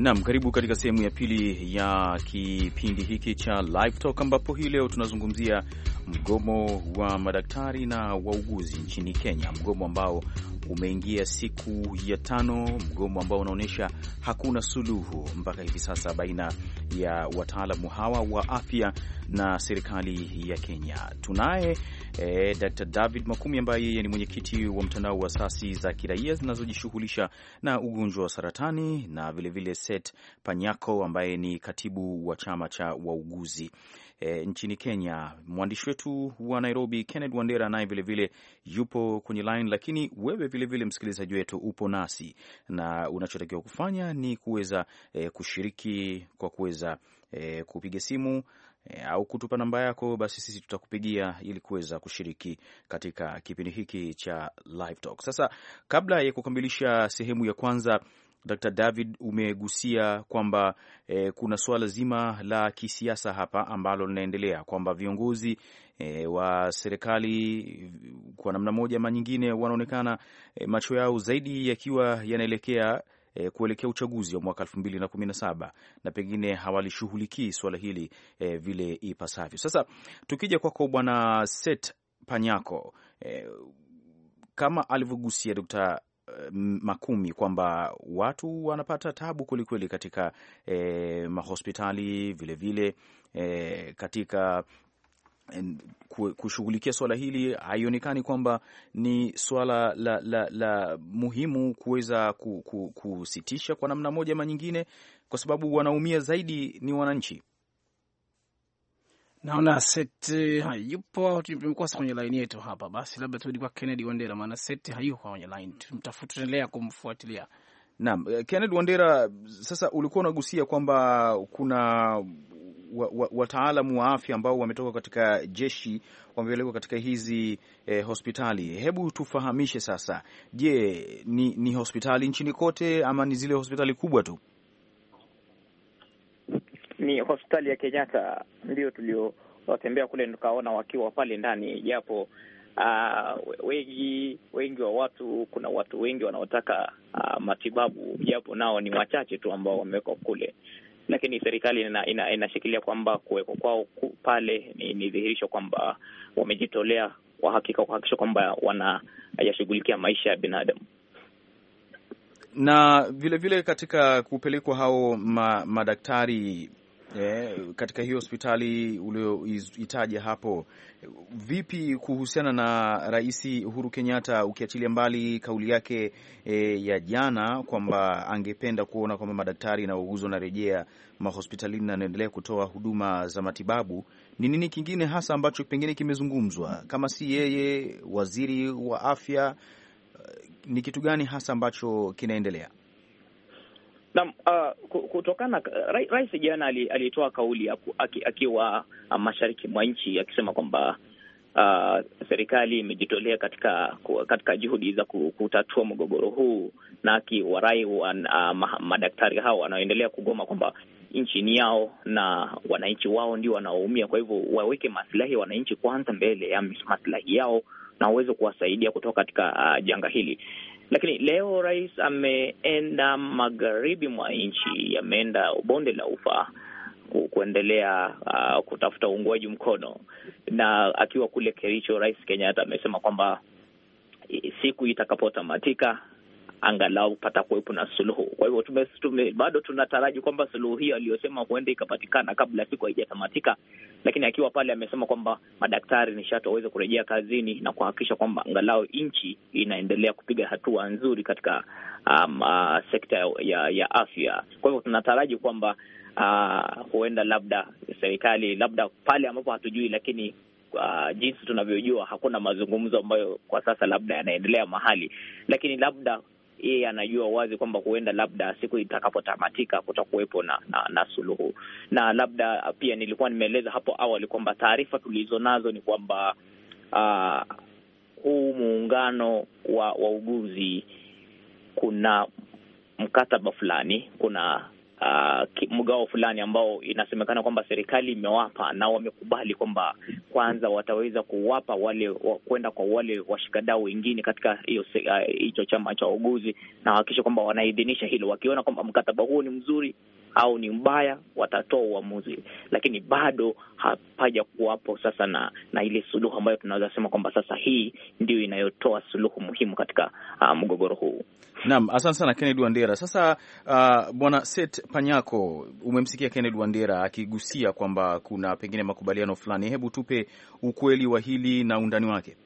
Naam, karibu katika sehemu ya pili ya kipindi hiki cha Live Talk, ambapo hii leo tunazungumzia mgomo wa madaktari na wauguzi nchini Kenya, mgomo ambao umeingia siku ya tano, mgomo ambao unaonyesha hakuna suluhu mpaka hivi sasa baina ya wataalamu hawa wa afya na serikali ya Kenya. Tunaye eh, Daktari David Makumi ambaye yeye ni mwenyekiti wa mtandao wa asasi za kiraia zinazojishughulisha na ugonjwa wa saratani, na vilevile vile Seth Panyako ambaye ni katibu wa chama cha wauguzi E, nchini Kenya. Mwandishi wetu wa Nairobi Kenneth Wandera naye vile vile yupo kwenye line, lakini wewe vile vile msikilizaji wetu upo nasi, na unachotakiwa kufanya ni kuweza e, kushiriki kwa kuweza e, kupiga simu e, au kutupa namba yako, basi sisi tutakupigia ili kuweza kushiriki katika kipindi hiki cha Live Talk. Sasa kabla ya kukamilisha sehemu ya kwanza, Daktari David, umegusia kwamba eh, kuna suala zima la kisiasa hapa ambalo linaendelea, kwamba viongozi eh, wa serikali kwa namna moja ama nyingine wanaonekana eh, macho yao zaidi yakiwa yanaelekea eh, kuelekea uchaguzi wa mwaka elfu mbili na kumi na saba na pengine hawalishughulikii suala hili eh, vile ipasavyo. Sasa tukija kwako Bwana Seth Panyako, eh, kama alivyogusia Daktari Makumi kwamba watu wanapata tabu kwelikweli katika eh, mahospitali vilevile eh, katika eh, kushughulikia swala hili, haionekani kwamba ni swala la, la, la muhimu kuweza kusitisha kwa namna moja ama nyingine, kwa sababu wanaumia zaidi ni wananchi. Naona Seth hayupo, tumekosa kwenye line yetu hapa. Basi labda turudi kwa Kennedy Wandera, maana Seth hayupo kwenye line. Tumtafuta, tuendelea kumfuatilia. Naam, Kennedy Wandera, sasa ulikuwa unagusia kwamba kuna wataalamu wa, wa afya ambao wametoka katika jeshi wamepelekwa katika hizi eh, hospitali. Hebu tufahamishe sasa, je, ni, ni hospitali nchini kote ama ni zile hospitali kubwa tu? Ni hospitali ya Kenyatta ndio tuliotembea kule, tukaona wakiwa pale ndani, japo uh, wengi wengi wa watu, kuna watu wengi wanaotaka uh, matibabu, japo nao ni wachache tu ambao wamewekwa kule, lakini serikali ina, ina, inashikilia kwamba kuwekwa kwao pale ni, ni dhihirisho kwamba wamejitolea kwa hakika kuhakikisha kwamba wanayashughulikia maisha ya binadamu. Na vile vile katika kupelekwa hao ma, madaktari eh, katika hiyo hospitali ulioitaja hapo, vipi kuhusiana na Rais Uhuru Kenyatta, ukiachilia mbali kauli yake eh, ya jana kwamba angependa kuona kwamba madaktari na wauguzi wanarejea mahospitalini na anaendelea kutoa huduma za matibabu, ni nini kingine hasa ambacho pengine kimezungumzwa? Kama si yeye, waziri wa afya, ni kitu gani hasa ambacho kinaendelea? Naam, uh, kutokana rais, rais jana alitoa kauli akiwa mashariki mwa nchi akisema kwamba uh, serikali imejitolea katika katika juhudi za kutatua mgogoro huu, na akiwarai wa uh, madaktari hao wanaoendelea kugoma kwamba nchi ni yao na wananchi wao ndio wanaoumia, kwa hivyo waweke maslahi ya wananchi kwanza mbele ya maslahi yao na uweze kuwasaidia kutoka katika uh, janga hili. Lakini leo rais ameenda magharibi mwa nchi, ameenda bonde la Ufa ku, kuendelea uh, kutafuta uungwaji mkono, na akiwa kule Kericho, Rais Kenyatta amesema kwamba siku itakapotamatika angalau pata kuwepo na suluhu. Kwa hivyo tume, tume, bado tunataraji kwamba suluhu hiyo aliyosema huenda ikapatikana kabla siku haijatamatika, lakini akiwa pale amesema kwamba madaktari nishati waweze kurejea kazini na kuhakikisha kwamba angalau nchi inaendelea kupiga hatua nzuri katika um, uh, sekta ya, ya afya. Kwa hivyo tunataraji kwamba uh, huenda labda serikali, labda pale ambapo hatujui, lakini Uh, jinsi tunavyojua hakuna mazungumzo ambayo kwa sasa labda yanaendelea mahali, lakini labda yeye anajua wazi kwamba huenda labda siku itakapotamatika kutakuwepo na, na, na suluhu. Na labda pia nilikuwa nimeeleza hapo awali kwamba taarifa tulizo nazo ni kwamba uh, huu muungano wa wauguzi kuna mkataba fulani, kuna uh, mgao fulani ambao inasemekana kwamba serikali imewapa na wamekubali kwamba kwanza wataweza kuwapa wale kwenda kwa wale washikadau wengine katika hiyo hicho uh, chama cha wauguzi, na hakikisha kwamba wanaidhinisha hilo. Wakiona kwamba mkataba huo ni mzuri au ni mbaya, watatoa uamuzi, lakini bado hapaja kuwapo sasa na na ile suluhu ambayo tunaweza sema kwamba sasa hii ndio inayotoa suluhu muhimu katika uh, mgogoro huu. Naam, asante sana Kennedy Wandera. Sasa uh, bwana Seth Panyako, umemsikia Kennedy Wandera akigusia kwamba kuna pengine makubaliano fulani. Hebu tupe ukweli wa hili na undani wake.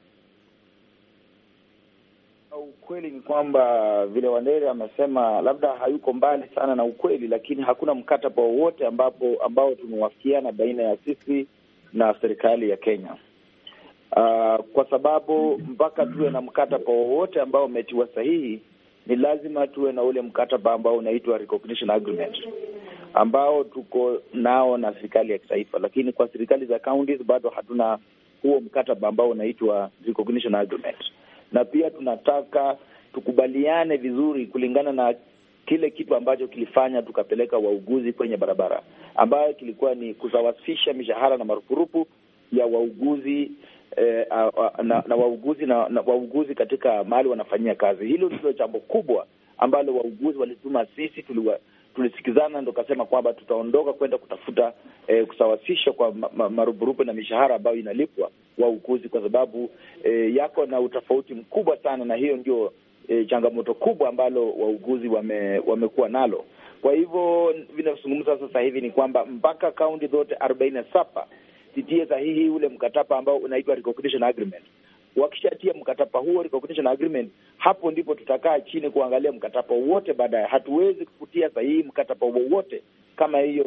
Ukweli ni kwamba vile Wandera amesema, labda hayuko mbali sana na ukweli, lakini hakuna mkataba wowote ambapo ambao tumewafikiana baina ya sisi na serikali ya Kenya. Uh, kwa sababu mpaka tuwe na mkataba wowote ambao umetiwa sahihi, ni lazima tuwe na ule mkataba ambao unaitwa recognition agreement ambao tuko nao na serikali ya kitaifa, lakini kwa serikali za counties bado hatuna huo mkataba ambao unaitwa recognition agreement. Na pia tunataka tukubaliane vizuri kulingana na kile kitu ambacho kilifanya tukapeleka wauguzi kwenye barabara, ambayo kilikuwa ni kusawasisha mishahara na marupurupu ya wauguzi eh, na, na wauguzi na, na wauguzi katika mahali wanafanyia kazi. Hilo ndilo jambo kubwa ambalo wauguzi walituma sisi, tuliwa, tulisikizana ndo kasema kwamba tutaondoka kwenda kutafuta eh, kusawasisha kwa ma, ma, marupurupu na mishahara ambayo inalipwa wauguzi, kwa sababu eh, yako na utofauti mkubwa sana, na hiyo ndio eh, changamoto kubwa ambalo wauguzi wame, wamekuwa nalo. Kwa hivyo vinazungumza sasa hivi ni kwamba mpaka kaunti zote arobaini na saba zitie sahihi ule mkataba ambao unaitwa recognition agreement. Wakishatia mkataba huo recognition agreement, hapo ndipo tutakaa chini kuangalia mkataba wote baadaye. Hatuwezi kutia sahihi mkataba wowote kama hiyo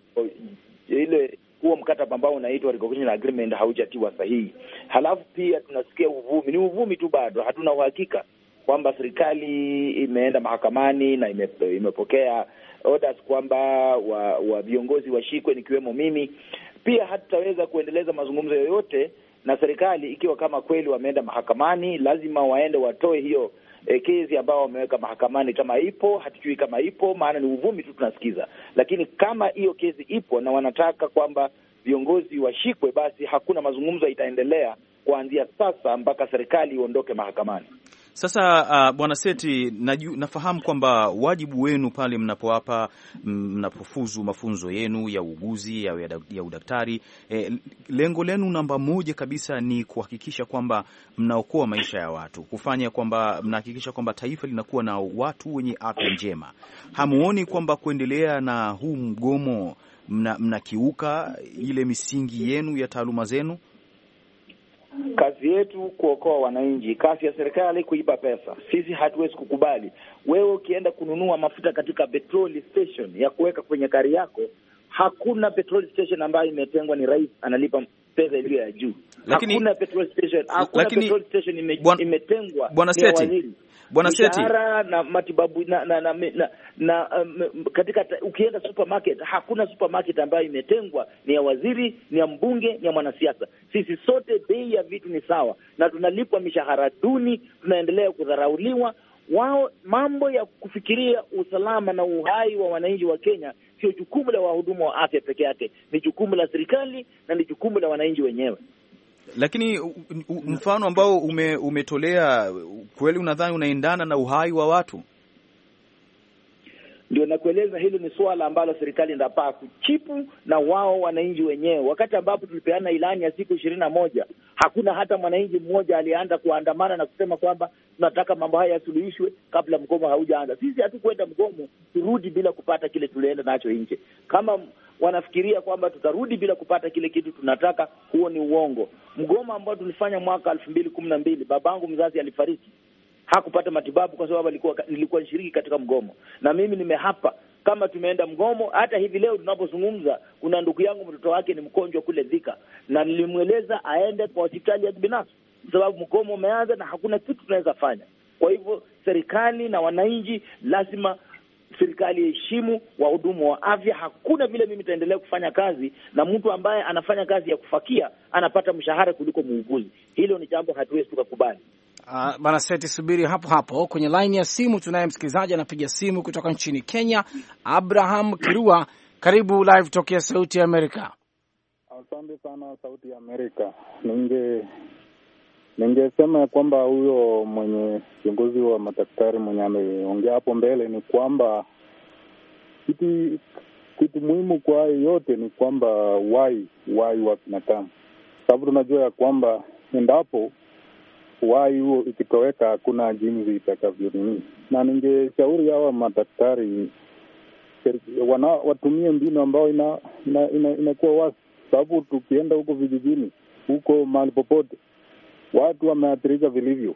ile huo mkataba ambao unaitwa recognition agreement haujatiwa sahihi. Halafu pia tunasikia uvumi, ni uvumi tu, bado hatuna uhakika kwamba serikali imeenda mahakamani na ime, imepokea orders kwamba wa, wa viongozi washikwe, nikiwemo mimi. Pia hatutaweza kuendeleza mazungumzo yoyote na serikali ikiwa kama kweli wameenda mahakamani. Lazima waende watoe hiyo e, kesi ambao wameweka mahakamani. Kama ipo, hatujui kama ipo, maana ni uvumi tu tunasikiza. Lakini kama hiyo kesi ipo na wanataka kwamba viongozi washikwe, basi hakuna mazungumzo itaendelea kuanzia sasa mpaka serikali iondoke mahakamani. Sasa uh, Bwana Seti, naju, nafahamu kwamba wajibu wenu pale mnapowapa mnapofuzu mafunzo yenu ya uuguzi ya, ya udaktari, eh, lengo lenu namba moja kabisa ni kuhakikisha kwamba mnaokoa maisha ya watu, kufanya kwamba mnahakikisha kwamba taifa linakuwa na watu wenye afya njema. Hamuoni kwamba kuendelea na huu mgomo mnakiuka mna ile misingi yenu ya taaluma zenu? Kazi yetu kuokoa wananchi, kazi ya serikali kuiba pesa. Sisi hatuwezi kukubali. Wewe ukienda kununua mafuta katika petrol station ya kuweka kwenye gari yako, hakuna petrol station ambayo imetengwa ni rais analipa pesa iliyo ya juu. Lakini, hakuna petrol station, hakuna lakini, petrol station ime, buan, imetengwa Bwana Seti, Bwana Seti, na matibabu na na, na, na, na um, katika ukienda supermarket, hakuna supermarket ambayo imetengwa ni ya waziri, ni ya mbunge, ni ya mwanasiasa. Sisi sote bei ya vitu ni sawa na tunalipwa mishahara duni, tunaendelea kudharauliwa. Wao mambo ya kufikiria usalama na uhai wa wananchi wa Kenya sio jukumu la wahudumu wa afya peke yake, ni jukumu la serikali na ni jukumu la wananchi wenyewe. Lakini mfano ambao ume, umetolea kweli unadhani unaendana na uhai wa watu? Ndio nakueleza, hilo ni swala ambalo serikali inapaa kuchipu na wao wananchi wenyewe. Wakati ambapo tulipeana ilani ya siku ishirini na moja, hakuna hata mwananchi mmoja alianza kuandamana na kusema kwamba tunataka mambo haya yasuluhishwe kabla mgomo haujaanza. Sisi hatukwenda mgomo turudi bila kupata kile tulienda nacho nje. Kama wanafikiria kwamba tutarudi bila kupata kile kitu tunataka, huo ni uongo. Mgomo ambao tulifanya mwaka elfu mbili kumi na mbili, babangu mzazi alifariki, hakupata matibabu kwa sababu alikuwa nilikuwa nishiriki katika mgomo. Na mimi nimehapa kama tumeenda mgomo. Hata hivi leo tunapozungumza, kuna ndugu yangu mtoto wake ni mgonjwa kule Thika, na nilimweleza aende kwa hospitali ya binafsi kwa sababu mgomo umeanza na hakuna kitu tunaweza fanya. Kwa hivyo serikali na wananchi, lazima serikali heshimu wahudumu wa afya. Hakuna vile mimi nitaendelea kufanya kazi na mtu ambaye anafanya kazi ya kufakia anapata mshahara kuliko muuguzi. Hilo ni jambo hatuwezi tukakubali. Uh, bana Seti, subiri hapo hapo kwenye line ya simu. Tunaye msikilizaji anapiga simu kutoka nchini Kenya, Abraham Kirua. Karibu live tokea Sauti ya Amerika. Asante sana Sauti ya Amerika. Ninge ningesema ya kwamba huyo mwenye kiongozi wa madaktari mwenye ameongea hapo mbele ni kwamba kitu kitu muhimu kwa yote ni kwamba wai wai wa binadamu, sababu tunajua ya kwamba endapo wai huo ikitoweka hakuna jinsi itakavyo nini. Na ningeshauri hawa madaktari wana watumie mbinu ambao ina ina inakuwa ina wazi, sababu tukienda huko vijijini, huko mahali popote, watu wameathirika vilivyo,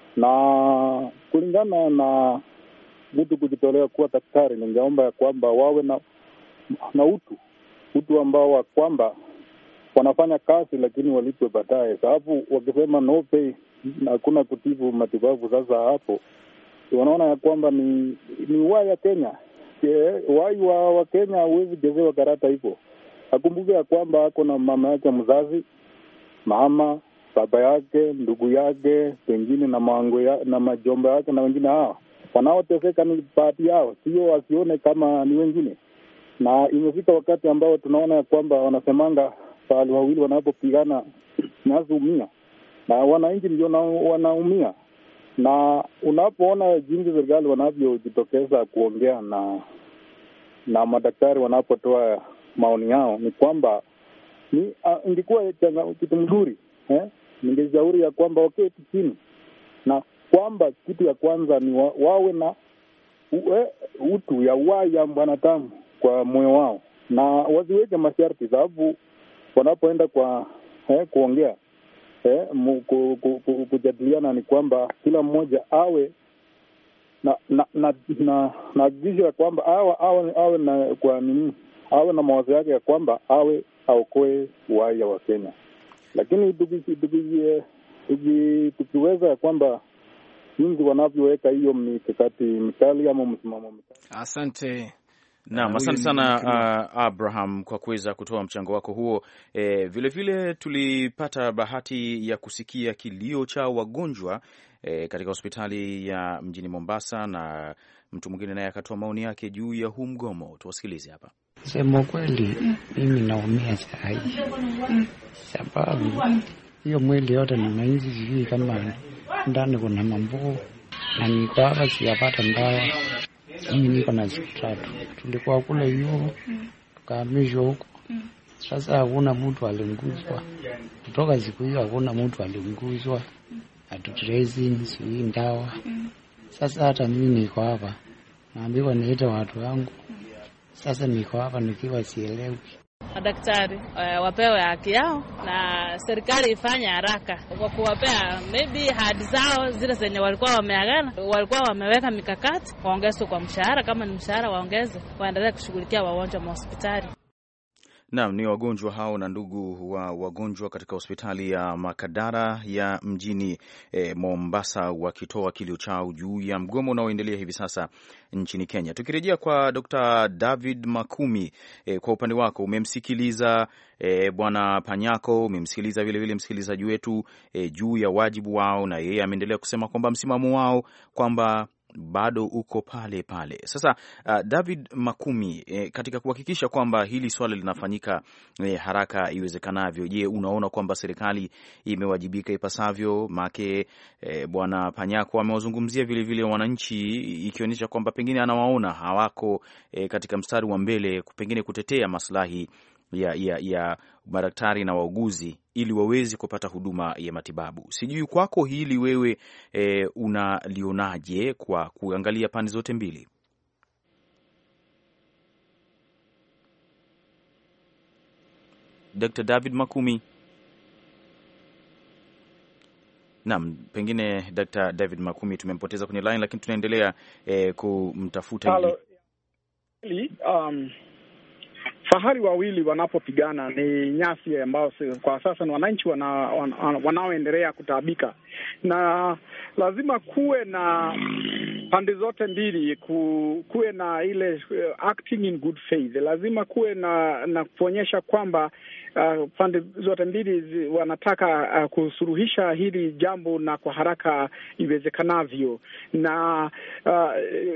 na kulingana na mtu kujitolea kuwa daktari, ningeomba ya kwamba wawe na na utu utu ambao wa kwamba wanafanya kazi lakini walipwe baadaye, sababu wakisema no pay na hakuna kutibu matibabu, sasa hapo wanaona ya kwamba ni ni wai ya Kenya. Wai wa, wa Kenya huwezi gezewa karata hivyo. Akumbuke ya kwamba ako na mama yake mzazi, mama, baba yake, ndugu yake, pengine na mango ya, na majomba yake na wengine hao. Wanaoteseka ni baadhi yao, sio wasione kama ni wengine. Na imefika wakati ambao tunaona ya kwamba wanasemanga pale wawili wanapopigana nazi umia, na wananchi ndio wanaumia. Na unapoona jinsi serikali wanavyojitokeza kuongea na na madaktari wanapotoa maoni yao, ni kwamba ni uh, ingekuwa kitu mzuri eh, ningeshauri ya kwamba okay chini, na kwamba kitu ya kwanza ni wa, wawe na ue, utu ya wai ya mwanadamu kwa moyo wao, na wasiweke masharti, sababu wanapoenda kwa eh, kuongea eh, ku, ku, ku, kujadiliana ni kwamba kila mmoja awe na na na na, na gisho ya kwamba awe awe awe na kwa nini awe na mawazo yake ya kwamba awe aokoe wai wa Kenya. Lakini tuki tuki tukiweza ya kwamba jinsi wanavyoweka hiyo mikakati mikali ama msimamo mikali. Asante. Naam, asante sana uh, Abraham kwa kuweza kutoa mchango wako huo. E, vile vile tulipata bahati ya kusikia kilio cha wagonjwa e, katika hospitali ya mjini Mombasa, na mtu mwingine naye akatoa maoni yake juu ya huu mgomo. Tuwasikilize hapa. Sema kweli, mimi naumia sahi, sababu hiyo mwili yote ninahisi sijui kama ndani kuna mambo, na niko hapa sijapata ndawa. Mimi niko na siku tatu, tulikuwa kule hiyo tukahamishwa huko. Sasa hakuna mtu alimguzwa kutoka siku hiyo, hakuna mtu alimguzwa, hatutracing sijui ndawa. Sasa hata mimi niko hapa naambiwa niite watu wangu. Sasa niko hapa nikiwa sielewi. Madaktari uh, wapewe haki yao na serikali ifanye haraka kwa kuwapea maybe hadi zao zile zenye walikuwa wameagana, walikuwa wameweka mikakati, waongeze kwa mshahara, kama ni mshahara waongeze, waendelee kushughulikia wagonjwa wa hospitali. Naam, ni wagonjwa hao na ndugu wa wagonjwa katika hospitali ya Makadara ya mjini e, Mombasa, wakitoa kilio chao juu ya mgomo unaoendelea hivi sasa nchini Kenya. Tukirejea kwa Doctor David Makumi, e, kwa upande wako umemsikiliza e, Bwana Panyako, umemsikiliza vile vile msikilizaji wetu e, juu ya wajibu wao, na yeye ameendelea kusema kwamba msimamo wao kwamba bado uko pale pale. Sasa uh, David Makumi, eh, katika kuhakikisha kwamba hili swala linafanyika eh, haraka iwezekanavyo, je, unaona kwamba serikali imewajibika ipasavyo? Make eh, Bwana Panyako amewazungumzia vile vile wananchi, ikionyesha kwamba pengine anawaona hawako eh, katika mstari wa mbele pengine kutetea maslahi ya ya, ya madaktari na wauguzi ili waweze kupata huduma ya matibabu. Sijui kwako hili wewe e, unalionaje kwa kuangalia pande zote mbili? Doctor David Makumi. Naam, pengine Doctor David Makumi tumempoteza kwenye line, lakini tunaendelea e, kumtafuta ili ili um fahari wawili wanapopigana ni nyasi ambao kwa sasa ni wananchi wana, wana, wanaoendelea kutaabika, na lazima kuwe na pande zote mbili, ku, kuwe na ile uh, acting in good faith. Lazima kuwe na na kuonyesha kwamba uh, pande zote mbili wanataka uh, kusuluhisha hili jambo na kwa haraka iwezekanavyo, na uh,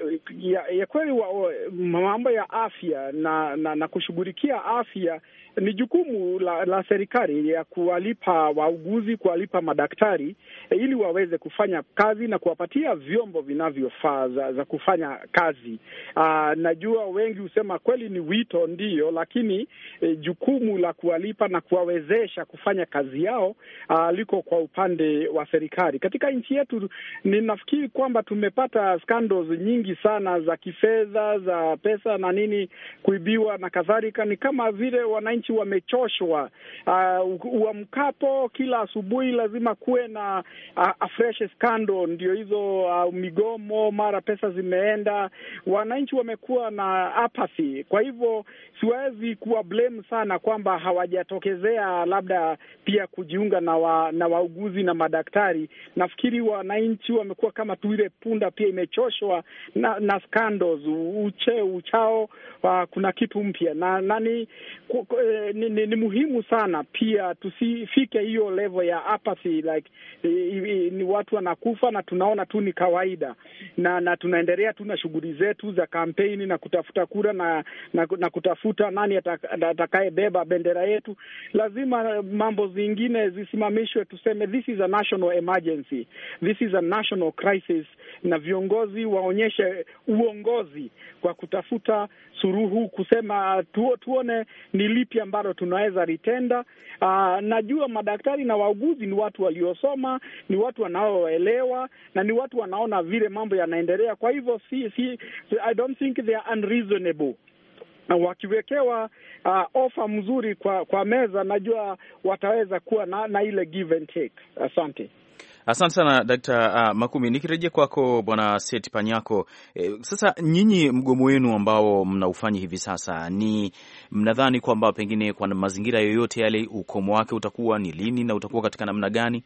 ya, ya kweli mambo ya afya na, na, na kushughulikia afya ni jukumu la, la serikali ya kuwalipa wauguzi, kuwalipa madaktari ili waweze kufanya kazi na kuwapatia vyombo vinavyofaa za, za kufanya kazi. Aa, najua wengi husema kweli ni wito ndiyo, lakini e, jukumu la kuwalipa na kuwawezesha kufanya kazi yao aa, liko kwa upande wa serikali. Katika nchi yetu ninafikiri kwamba tumepata scandals nyingi sana za kifedha, za pesa na nini kuibiwa na kadhalika. Ni kama vile wananchi wamechoshwa. Uh, uamkapo kila asubuhi lazima kuwe na uh, a fresh scandal, ndio hizo uh, migomo, mara pesa zimeenda. Wananchi wamekuwa na apathy. Kwa hivyo siwezi kuwa blame sana kwamba hawajatokezea labda pia kujiunga na wa, na wauguzi na madaktari. Nafikiri wananchi wamekuwa kama tu ile punda pia imechoshwa na, na scandals uche uchao. Uh, kuna kitu mpya na nani ku, Ni, ni, ni muhimu sana pia tusifike hiyo level ya apathy like i, i, ni watu wanakufa na tunaona tu ni kawaida, na na tunaendelea tu na shughuli zetu za kampeni na kutafuta kura na na, na kutafuta nani atakayebeba bendera yetu. Lazima mambo zingine zisimamishwe, tuseme this is a national emergency, this is a national crisis, na viongozi waonyeshe uongozi kwa kutafuta suruhu, kusema tu, tuone ni lipi ambalo tunaweza litenda. Uh, najua madaktari na wauguzi ni watu waliosoma, ni watu wanaoelewa na ni watu wanaona vile mambo yanaendelea. Kwa hivyo si, si, I don't think they are unreasonable. Na wakiwekewa uh, ofa mzuri kwa kwa meza, najua wataweza kuwa na, na ile give and take. Asante. Asante sana Daktari uh, Makumi. Nikirejea kwako Bwana Seth Panyako, eh, sasa nyinyi mgomo wenu ambao mnaufanya hivi sasa, ni mnadhani kwamba pengine kwa mazingira yoyote yale ukomo wake utakuwa ni lini na utakuwa katika namna gani?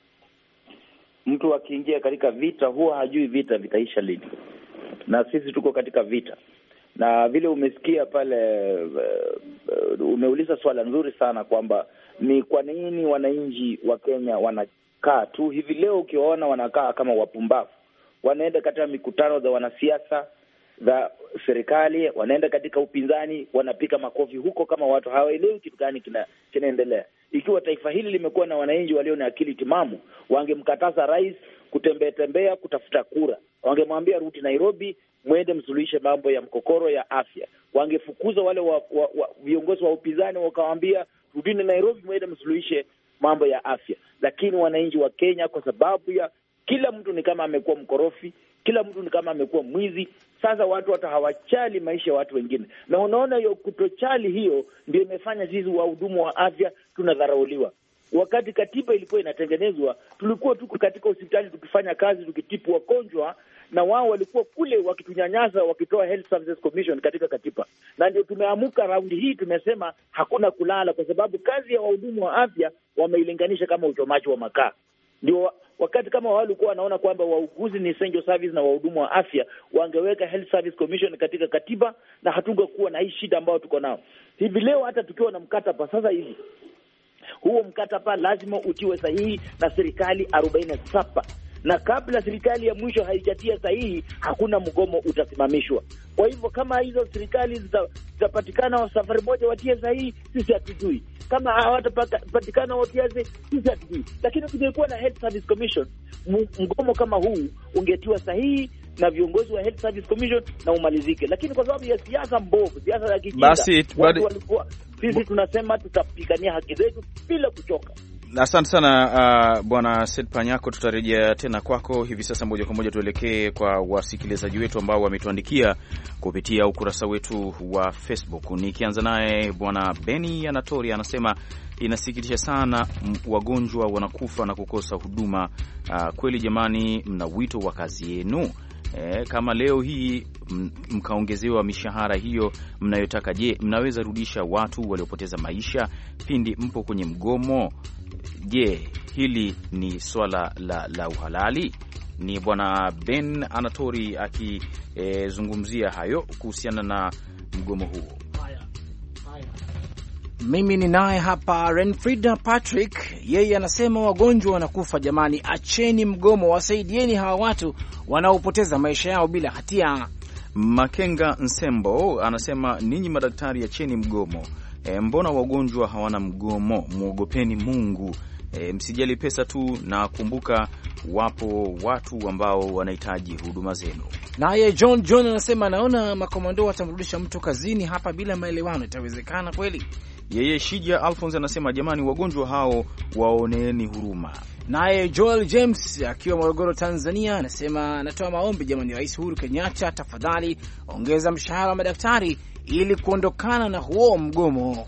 Mtu akiingia katika vita huwa hajui vita vitaisha lini, na sisi tuko katika vita. Na vile umesikia pale, uh, umeuliza swala nzuri sana kwamba ni kwa nini wananchi wa Kenya wana kaa tu hivi leo. Ukiwaona wanakaa kama wapumbavu, wanaenda katika mikutano za wanasiasa za serikali, wanaenda katika upinzani, wanapika makofi huko kama watu hawaelewi kitu gani kina kinaendelea. Ikiwa taifa hili limekuwa na wananchi walio na akili timamu, wangemkataza rais kutembea tembea kutafuta kura, wangemwambia rudi Nairobi mwende msuluhishe mambo ya mkokoro ya afya. Wangefukuza wale wa, wa, wa, viongozi wa upinzani wakawaambia rudini Nairobi mwende msuluhishe mambo ya afya. Lakini wananchi wa Kenya, kwa sababu ya kila mtu ni kama amekuwa mkorofi, kila mtu ni kama amekuwa mwizi, sasa watu hata hawachali maisha ya watu wengine. Na unaona hiyo kutochali hiyo ndio imefanya sisi wahudumu wa afya tunadharauliwa. Wakati katiba ilikuwa inatengenezwa, tulikuwa tuko katika hospitali tukifanya kazi, tukitipu wagonjwa, na wao walikuwa kule wakitunyanyasa, wakitoa Health Services Commission katika katiba. Na ndio tumeamuka raundi hii tumesema hakuna kulala, kwa sababu kazi ya wahudumu wa afya wameilinganisha kama uchomaji wa makaa. Ndio wakati kama wao walikuwa wanaona kwamba wauguzi ni essential service na wahudumu wa afya, wangeweka Health Service Commission katika katiba na hatungekuwa na hii shida ambayo tuko nao hivi leo. Hata tukiwa na mkataba sasa hivi, huo mkataba lazima utiwe sahihi na serikali arobaini na saba, na kabla serikali ya mwisho haijatia sahihi hakuna mgomo utasimamishwa. Kwa hivyo kama hizo serikali zitapatikana safari moja watie sahihi, sisi hatujui. Kama hawatapatikana watie sahihi, sisi hatujui. Lakini tungekuwa na Health Service Commission, mgomo kama huu ungetiwa sahihi na viongozi wa Health Service Commission na umalizike. Lakini kwa sababu ya siasa mbovu, siasa ya kijinga, basi watu walikuwa, sisi tunasema tutapigania haki zetu bila kuchoka. Asante sana uh, Bwana Seth Panyako, tutarejea tena kwako hivi sasa. Moja kwa moja tuelekee kwa wasikilizaji wetu ambao wametuandikia kupitia ukurasa wetu wa Facebook. Nikianza naye Bwana Beni Anatori anasema inasikitisha sana, wagonjwa wanakufa na kukosa huduma. Uh, kweli jamani, mna wito wa kazi yenu. E, kama leo hii mkaongezewa mishahara hiyo mnayotaka, je, mnaweza rudisha watu waliopoteza maisha pindi mpo kwenye mgomo? Je, hili ni swala la, la uhalali? Ni Bwana Ben Anatori akizungumzia e, hayo kuhusiana na mgomo huo. Haya, haya. Mimi ni naye hapa Renfrida Patrick, yeye anasema wagonjwa wanakufa jamani, acheni mgomo, wasaidieni hawa watu wanaopoteza maisha yao bila hatia. Makenga Nsembo anasema ninyi madaktari acheni mgomo. E, mbona wagonjwa hawana mgomo? Muogopeni Mungu. E, msijali pesa tu, na kumbuka wapo watu ambao wanahitaji huduma zenu. Naye John John anasema naona makomando watamrudisha mtu kazini hapa bila maelewano, itawezekana kweli? Yeye Shija Alphonse anasema jamani, wagonjwa hao waoneeni huruma. Naye Joel James akiwa Morogoro Tanzania anasema anatoa maombi jamani, Rais Uhuru Kenyatta tafadhali ongeza mshahara wa madaktari ili kuondokana na huo mgomo.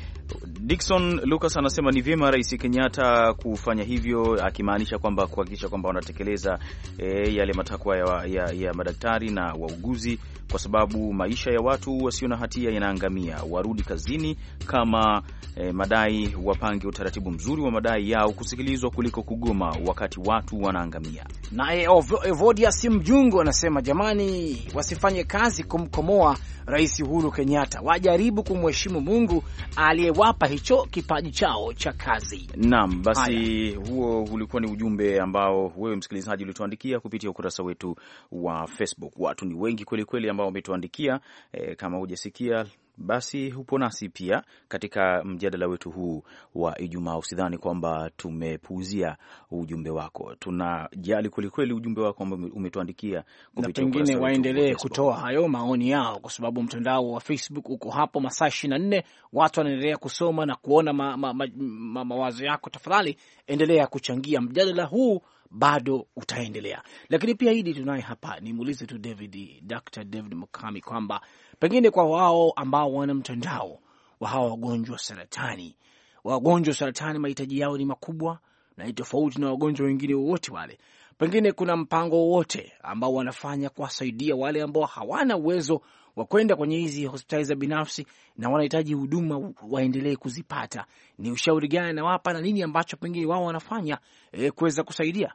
Dickson Lucas anasema ni vyema Rais Kenyatta kufanya hivyo, akimaanisha kwamba kuhakikisha kwamba wanatekeleza e, yale matakwa ya, ya, ya madaktari na wauguzi, kwa sababu maisha ya watu wasio na hatia yanaangamia. Warudi kazini kama e, madai, wapange utaratibu mzuri wa madai yao kusikilizwa kuliko kugoma wakati watu wanaangamia. Naye Evodia Simjungu anasema jamani, wasifanye kazi kumkomoa Rais Uhuru Kenyatta, wajaribu kumheshimu Mungu aliyewapa hicho kipaji chao cha kazi. Naam, basi Aya. Huo ulikuwa ni ujumbe ambao wewe msikilizaji ulituandikia kupitia ukurasa wetu wa Facebook. Watu ni wengi kweli kweli ambao wametuandikia. E, kama hujasikia basi upo nasi pia katika mjadala wetu huu wa Ijumaa. Usidhani kwamba tumepuuzia ujumbe wako, tunajali kweli kweli ujumbe wako ambao umetuandikia, na pengine waendelee kutoa hayo maoni yao, kwa sababu mtandao wa Facebook uko hapo masaa ishirini na nne, watu wanaendelea kusoma na kuona ma, ma, ma, ma, mawazo yako. Tafadhali endelea kuchangia, mjadala huu bado utaendelea. Lakini pia hidi tunaye hapa, nimuulize tu David, Doctor David Mukami, kwamba pengine kwa wao ambao wana mtandao wa hawa wagonjwa saratani, wagonjwa saratani mahitaji yao ni makubwa na ni tofauti na wagonjwa wengine wote wale, pengine kuna mpango wowote ambao wanafanya kuwasaidia wale ambao hawana uwezo wa kwenda kwenye hizi hospitali za binafsi na wanahitaji huduma waendelee kuzipata? Ni ushauri gani nawapa na nini ambacho pengine wao wanafanya e, kuweza kusaidia?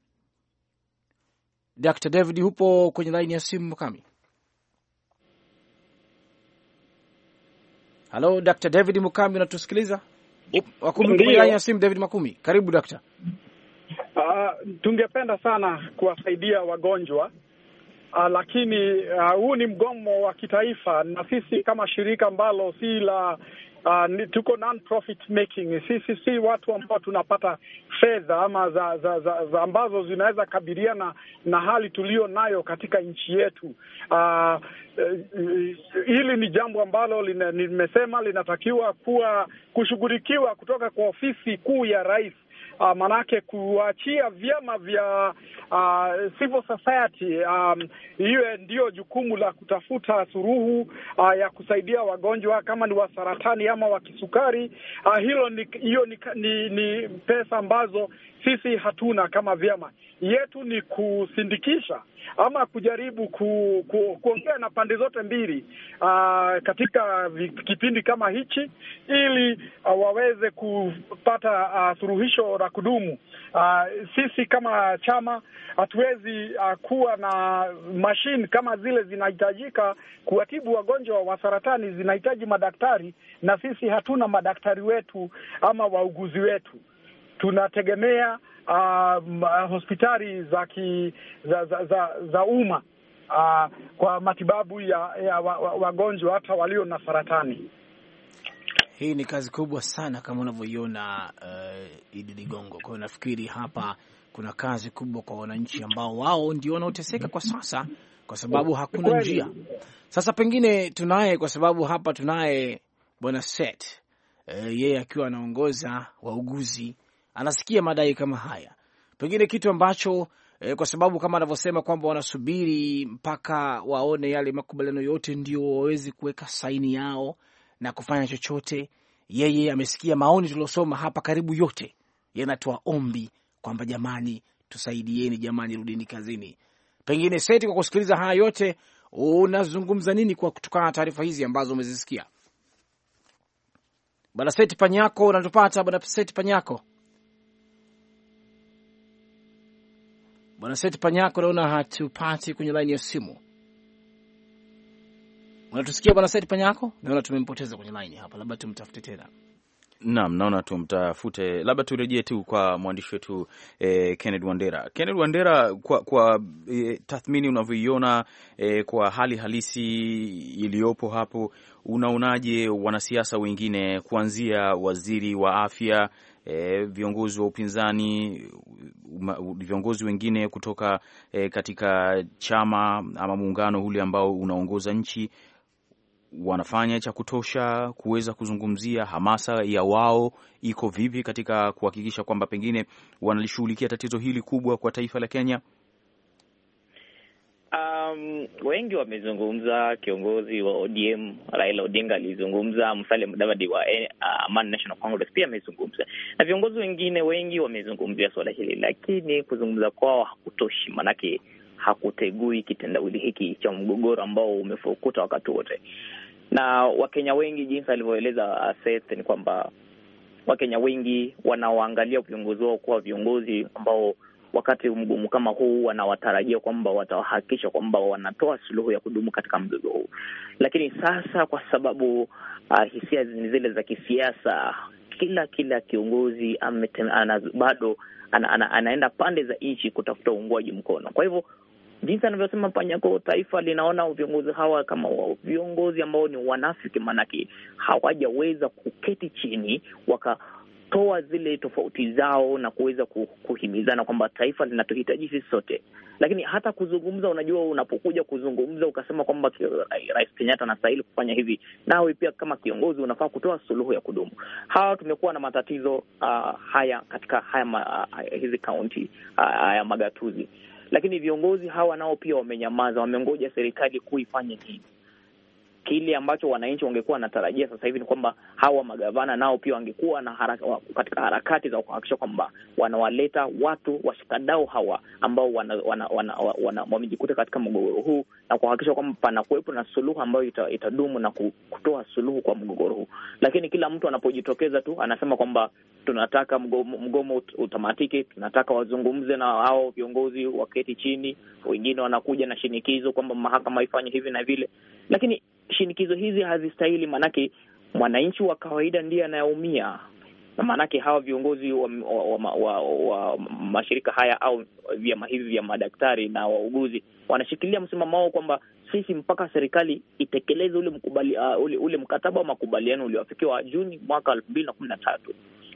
Doctor David, hupo kwenye line ya simu Mukami? Hello Doctor David Mukami, unatusikiliza? Wakumi kwenye line ya simu David Makumi. Karibu Doctor. Uh, tungependa sana kuwasaidia wagonjwa. Uh, lakini uh, huu ni mgomo wa kitaifa, na sisi kama shirika ambalo si la uh, tuko non-profit making, sisi si watu ambao tunapata fedha ama za, za, za, za ambazo zinaweza kabiliana na hali tulio nayo katika nchi yetu. Uh, hili ni jambo ambalo nimesema linatakiwa kuwa kushughulikiwa kutoka kwa ofisi kuu ya rais. Uh, manake kuachia vyama vya uh, civil society um, hiyo ndio jukumu la kutafuta suruhu uh, ya kusaidia wagonjwa kama ni wa saratani ama wa kisukari. Uh, hilo ni hiyo ni, ni, ni pesa ambazo sisi hatuna kama vyama. Yetu ni kusindikisha ama kujaribu ku, ku, kuongea na pande zote mbili uh, katika kipindi kama hichi, ili uh, waweze kupata uh, suluhisho la kudumu. Uh, sisi kama chama hatuwezi uh, kuwa na mashine kama zile zinahitajika kuwatibu wagonjwa wa saratani, zinahitaji madaktari, na sisi hatuna madaktari wetu ama wauguzi wetu. Tunategemea uh, hospitali za ki, za za, za, za umma uh, kwa matibabu ya, ya wagonjwa hata walio na saratani. Hii ni kazi kubwa sana kama unavyoiona uh, Idi Ligongo. Kwa hiyo nafikiri hapa kuna kazi kubwa kwa wananchi ambao wao ndio wanaoteseka kwa sasa, kwa sababu hakuna njia. Sasa pengine tunaye, kwa sababu hapa tunaye Bwana Set, uh, yeye akiwa anaongoza wauguzi, anasikia madai kama haya, pengine kitu ambacho eh, kwa sababu kama anavyosema kwamba wanasubiri mpaka waone yale makubaliano yote ndio waweze kuweka saini yao na kufanya chochote. Yeye amesikia maoni tuliosoma hapa karibu yote, yanatoa ombi kwamba jamani, tusaidieni, jamani, rudini kazini. Pengine Seti, kwa kusikiliza haya yote, unazungumza nini kwa kutokana na taarifa hizi ambazo umezisikia? Bwana Seti Panyako, unatupata Bwana Seti Panyako? Bwana Seti Panyako, naona hatupati kwenye line ya simu. Unatusikia Bwana Said Panyako? Naona tumempoteza kwenye line hapa, labda tumtafute tena. Naam, naona tumtafute, labda turejee tu kwa mwandishi wetu eh, Kenneth Wandera. Kenneth Wandera, kwa, kwa eh, tathmini unavyoiona eh, kwa hali halisi iliyopo hapo, unaonaje wanasiasa wengine kuanzia waziri wa afya, eh, viongozi wa upinzani, viongozi wengine kutoka eh, katika chama ama muungano ule ambao unaongoza nchi, wanafanya cha kutosha kuweza kuzungumzia hamasa ya wao iko vipi katika kuhakikisha kwamba pengine wanalishughulikia tatizo hili kubwa kwa taifa la Kenya? Um, wengi wamezungumza. Kiongozi wa O D M Raila Odinga alizungumza, Musalia Mudavadi wa uh, Amani National Congress pia amezungumza, na viongozi wengine wengi wamezungumzia swala hili, lakini kuzungumza kwao hakutoshi, manake hakutegui kitendawili hiki cha mgogoro ambao umefukuta wakati wote. Na Wakenya wengi, jinsi alivyoeleza Seth, ni kwamba Wakenya wengi wanaoangalia viongozi wao kuwa viongozi ambao wakati mgumu kama huu wanawatarajia kwamba watahakikisha kwamba wanatoa suluhu ya kudumu katika mzozo huu. Lakini sasa kwa sababu uh, hisia zile za kisiasa, kila kila kiongozi ametem, ana, bado ana, ana, anaenda pande za nchi kutafuta uungwaji mkono. Kwa hivyo jinsi anavyosema Panyako, taifa linaona viongozi hawa kama viongozi ambao ni wanafiki, manake hawajaweza kuketi chini wakatoa zile tofauti zao na kuweza kuhimizana kwamba taifa linatuhitaji sisi sote. Lakini hata kuzungumza, unajua unapokuja kuzungumza ukasema kwamba Rais Kenyatta anastahili kufanya hivi, nawe pia kama kiongozi unafaa kutoa suluhu ya kudumu. Hawa tumekuwa na matatizo uh, haya katika haya ma, uh, hizi kaunti uh, haya magatuzi. Lakini viongozi hawa nao pia wamenyamaza, wamengoja serikali kuifanya nini. Kile ambacho wananchi wangekuwa wanatarajia sasa hivi ni kwamba hawa magavana nao pia wangekuwa na haraka, katika harakati za kuhakikisha kwamba wanawaleta watu washikadau hawa ambao wana, wana, wana, wana, wamejikuta katika mgogoro huu, na kuhakikisha kwamba pana kuwepo na suluhu ambayo ita, itadumu na kutoa suluhu kwa mgogoro huu. Lakini kila mtu anapojitokeza tu anasema kwamba tunataka mgomo, mgomo utamatiki, tunataka wazungumze na hao viongozi waketi chini. Wengine wanakuja na shinikizo kwamba mahakama ifanye hivi na vile, lakini shinikizo hizi hazistahili, manake mwananchi wa kawaida ndiye anayeumia. Na manake hawa viongozi wa, wa, wa, wa, wa mashirika haya au vyama hivi vya madaktari na wauguzi wanashikilia msimamo wao kwamba sisi mpaka serikali itekeleze ule mkubali, uh, ule, ule mkataba wa makubaliano ulioafikiwa Juni mwaka elfu mbili na kumi na tatu.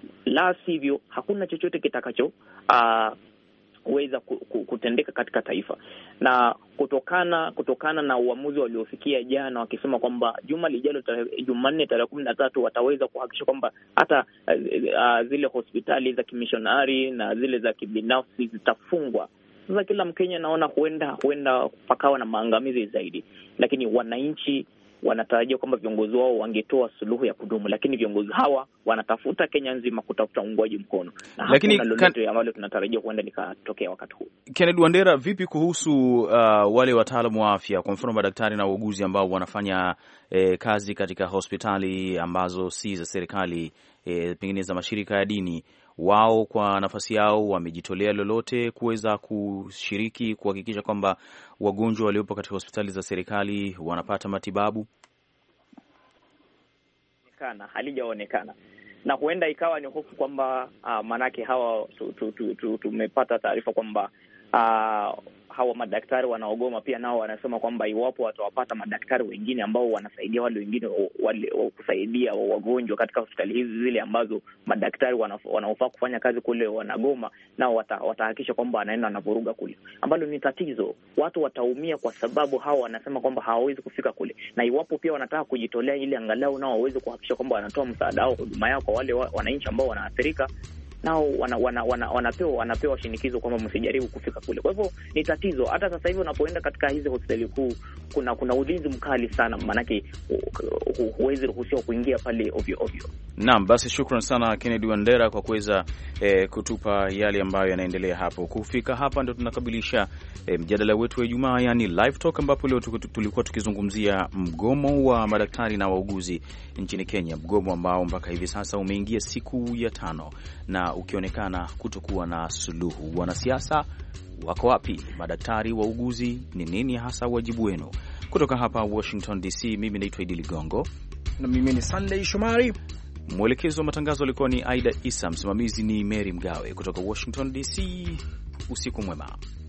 La sivyo hakuna chochote kitakacho uh, weza kutendeka katika taifa. Na kutokana kutokana na uamuzi waliofikia jana, wakisema kwamba juma lijalo, Jumanne tarehe kumi na tatu, wataweza kuhakikisha kwamba hata uh, zile hospitali za kimishonari na zile za kibinafsi zitafungwa. Sasa kila Mkenya naona huenda huenda pakawa na maangamizi zaidi, lakini wananchi wanatarajia kwamba viongozi wao wangetoa suluhu ya kudumu, lakini viongozi hawa wanatafuta Kenya nzima kutafuta uungwaji mkono, na lakini hakuna lolote ambalo tunatarajia huenda likatokea wakati huu. Kennedy Wandera, vipi kuhusu uh, wale wataalamu wa afya, kwa mfano madaktari na wauguzi ambao wanafanya eh, kazi katika hospitali ambazo si za serikali, eh, pengine za mashirika ya dini? Wao kwa nafasi yao wamejitolea lolote kuweza kushiriki kuhakikisha kwamba wagonjwa waliopo katika hospitali za serikali wanapata matibabu? Kana halijaonekana, na huenda ikawa ni hofu kwamba uh, manake hawa tumepata taarifa kwamba uh, hawa madaktari wanaogoma pia nao wanasema kwamba iwapo watawapata madaktari wengine ambao wanasaidia wale wengine wale kusaidia wagonjwa katika hospitali hizi zile ambazo madaktari wanaofaa kufanya kazi kule wanagoma, nao watahakikisha kwamba wanaenda na vuruga kule, ambalo ni tatizo. Watu wataumia kwa sababu hao wanasema kwamba hawawezi kufika kule, na iwapo pia wanataka kujitolea ili angalau nao waweze kuhakikisha kwamba wanatoa msaada wao, huduma yao kwa wale wananchi ambao wanaathirika, nao wana, wana, wana, wanapewa wanapewa shinikizo kwamba msijaribu kufika kule. Kwa hivyo ni tatizo. Hata sasa hivi unapoenda katika hizi hospitali kuu kuna kuna ulinzi mkali sana, maanake huwezi ruhusiwa kuingia pale ovyo ovyo. Naam, basi shukrani sana Kennedy Wandera kwa kuweza eh, kutupa yale ambayo yanaendelea hapo. Kufika hapa ndio tunakamilisha eh, mjadala wetu wa Ijumaa, yani live talk, ambapo leo tulikuwa tukizungumzia mgomo wa madaktari na wauguzi nchini Kenya, mgomo ambao mpaka hivi sasa umeingia siku ya tano na ukionekana kutokuwa na suluhu. Wanasiasa wako wapi? Madaktari, wauguzi, ni nini hasa wajibu wenu? Kutoka hapa Washington D C, mimi naitwa Idi Ligongo na mimi ni Sunday Shomari. Mwelekezi wa matangazo alikuwa ni Aida Isa, msimamizi ni Mary Mgawe. Kutoka Washington D C, usiku mwema.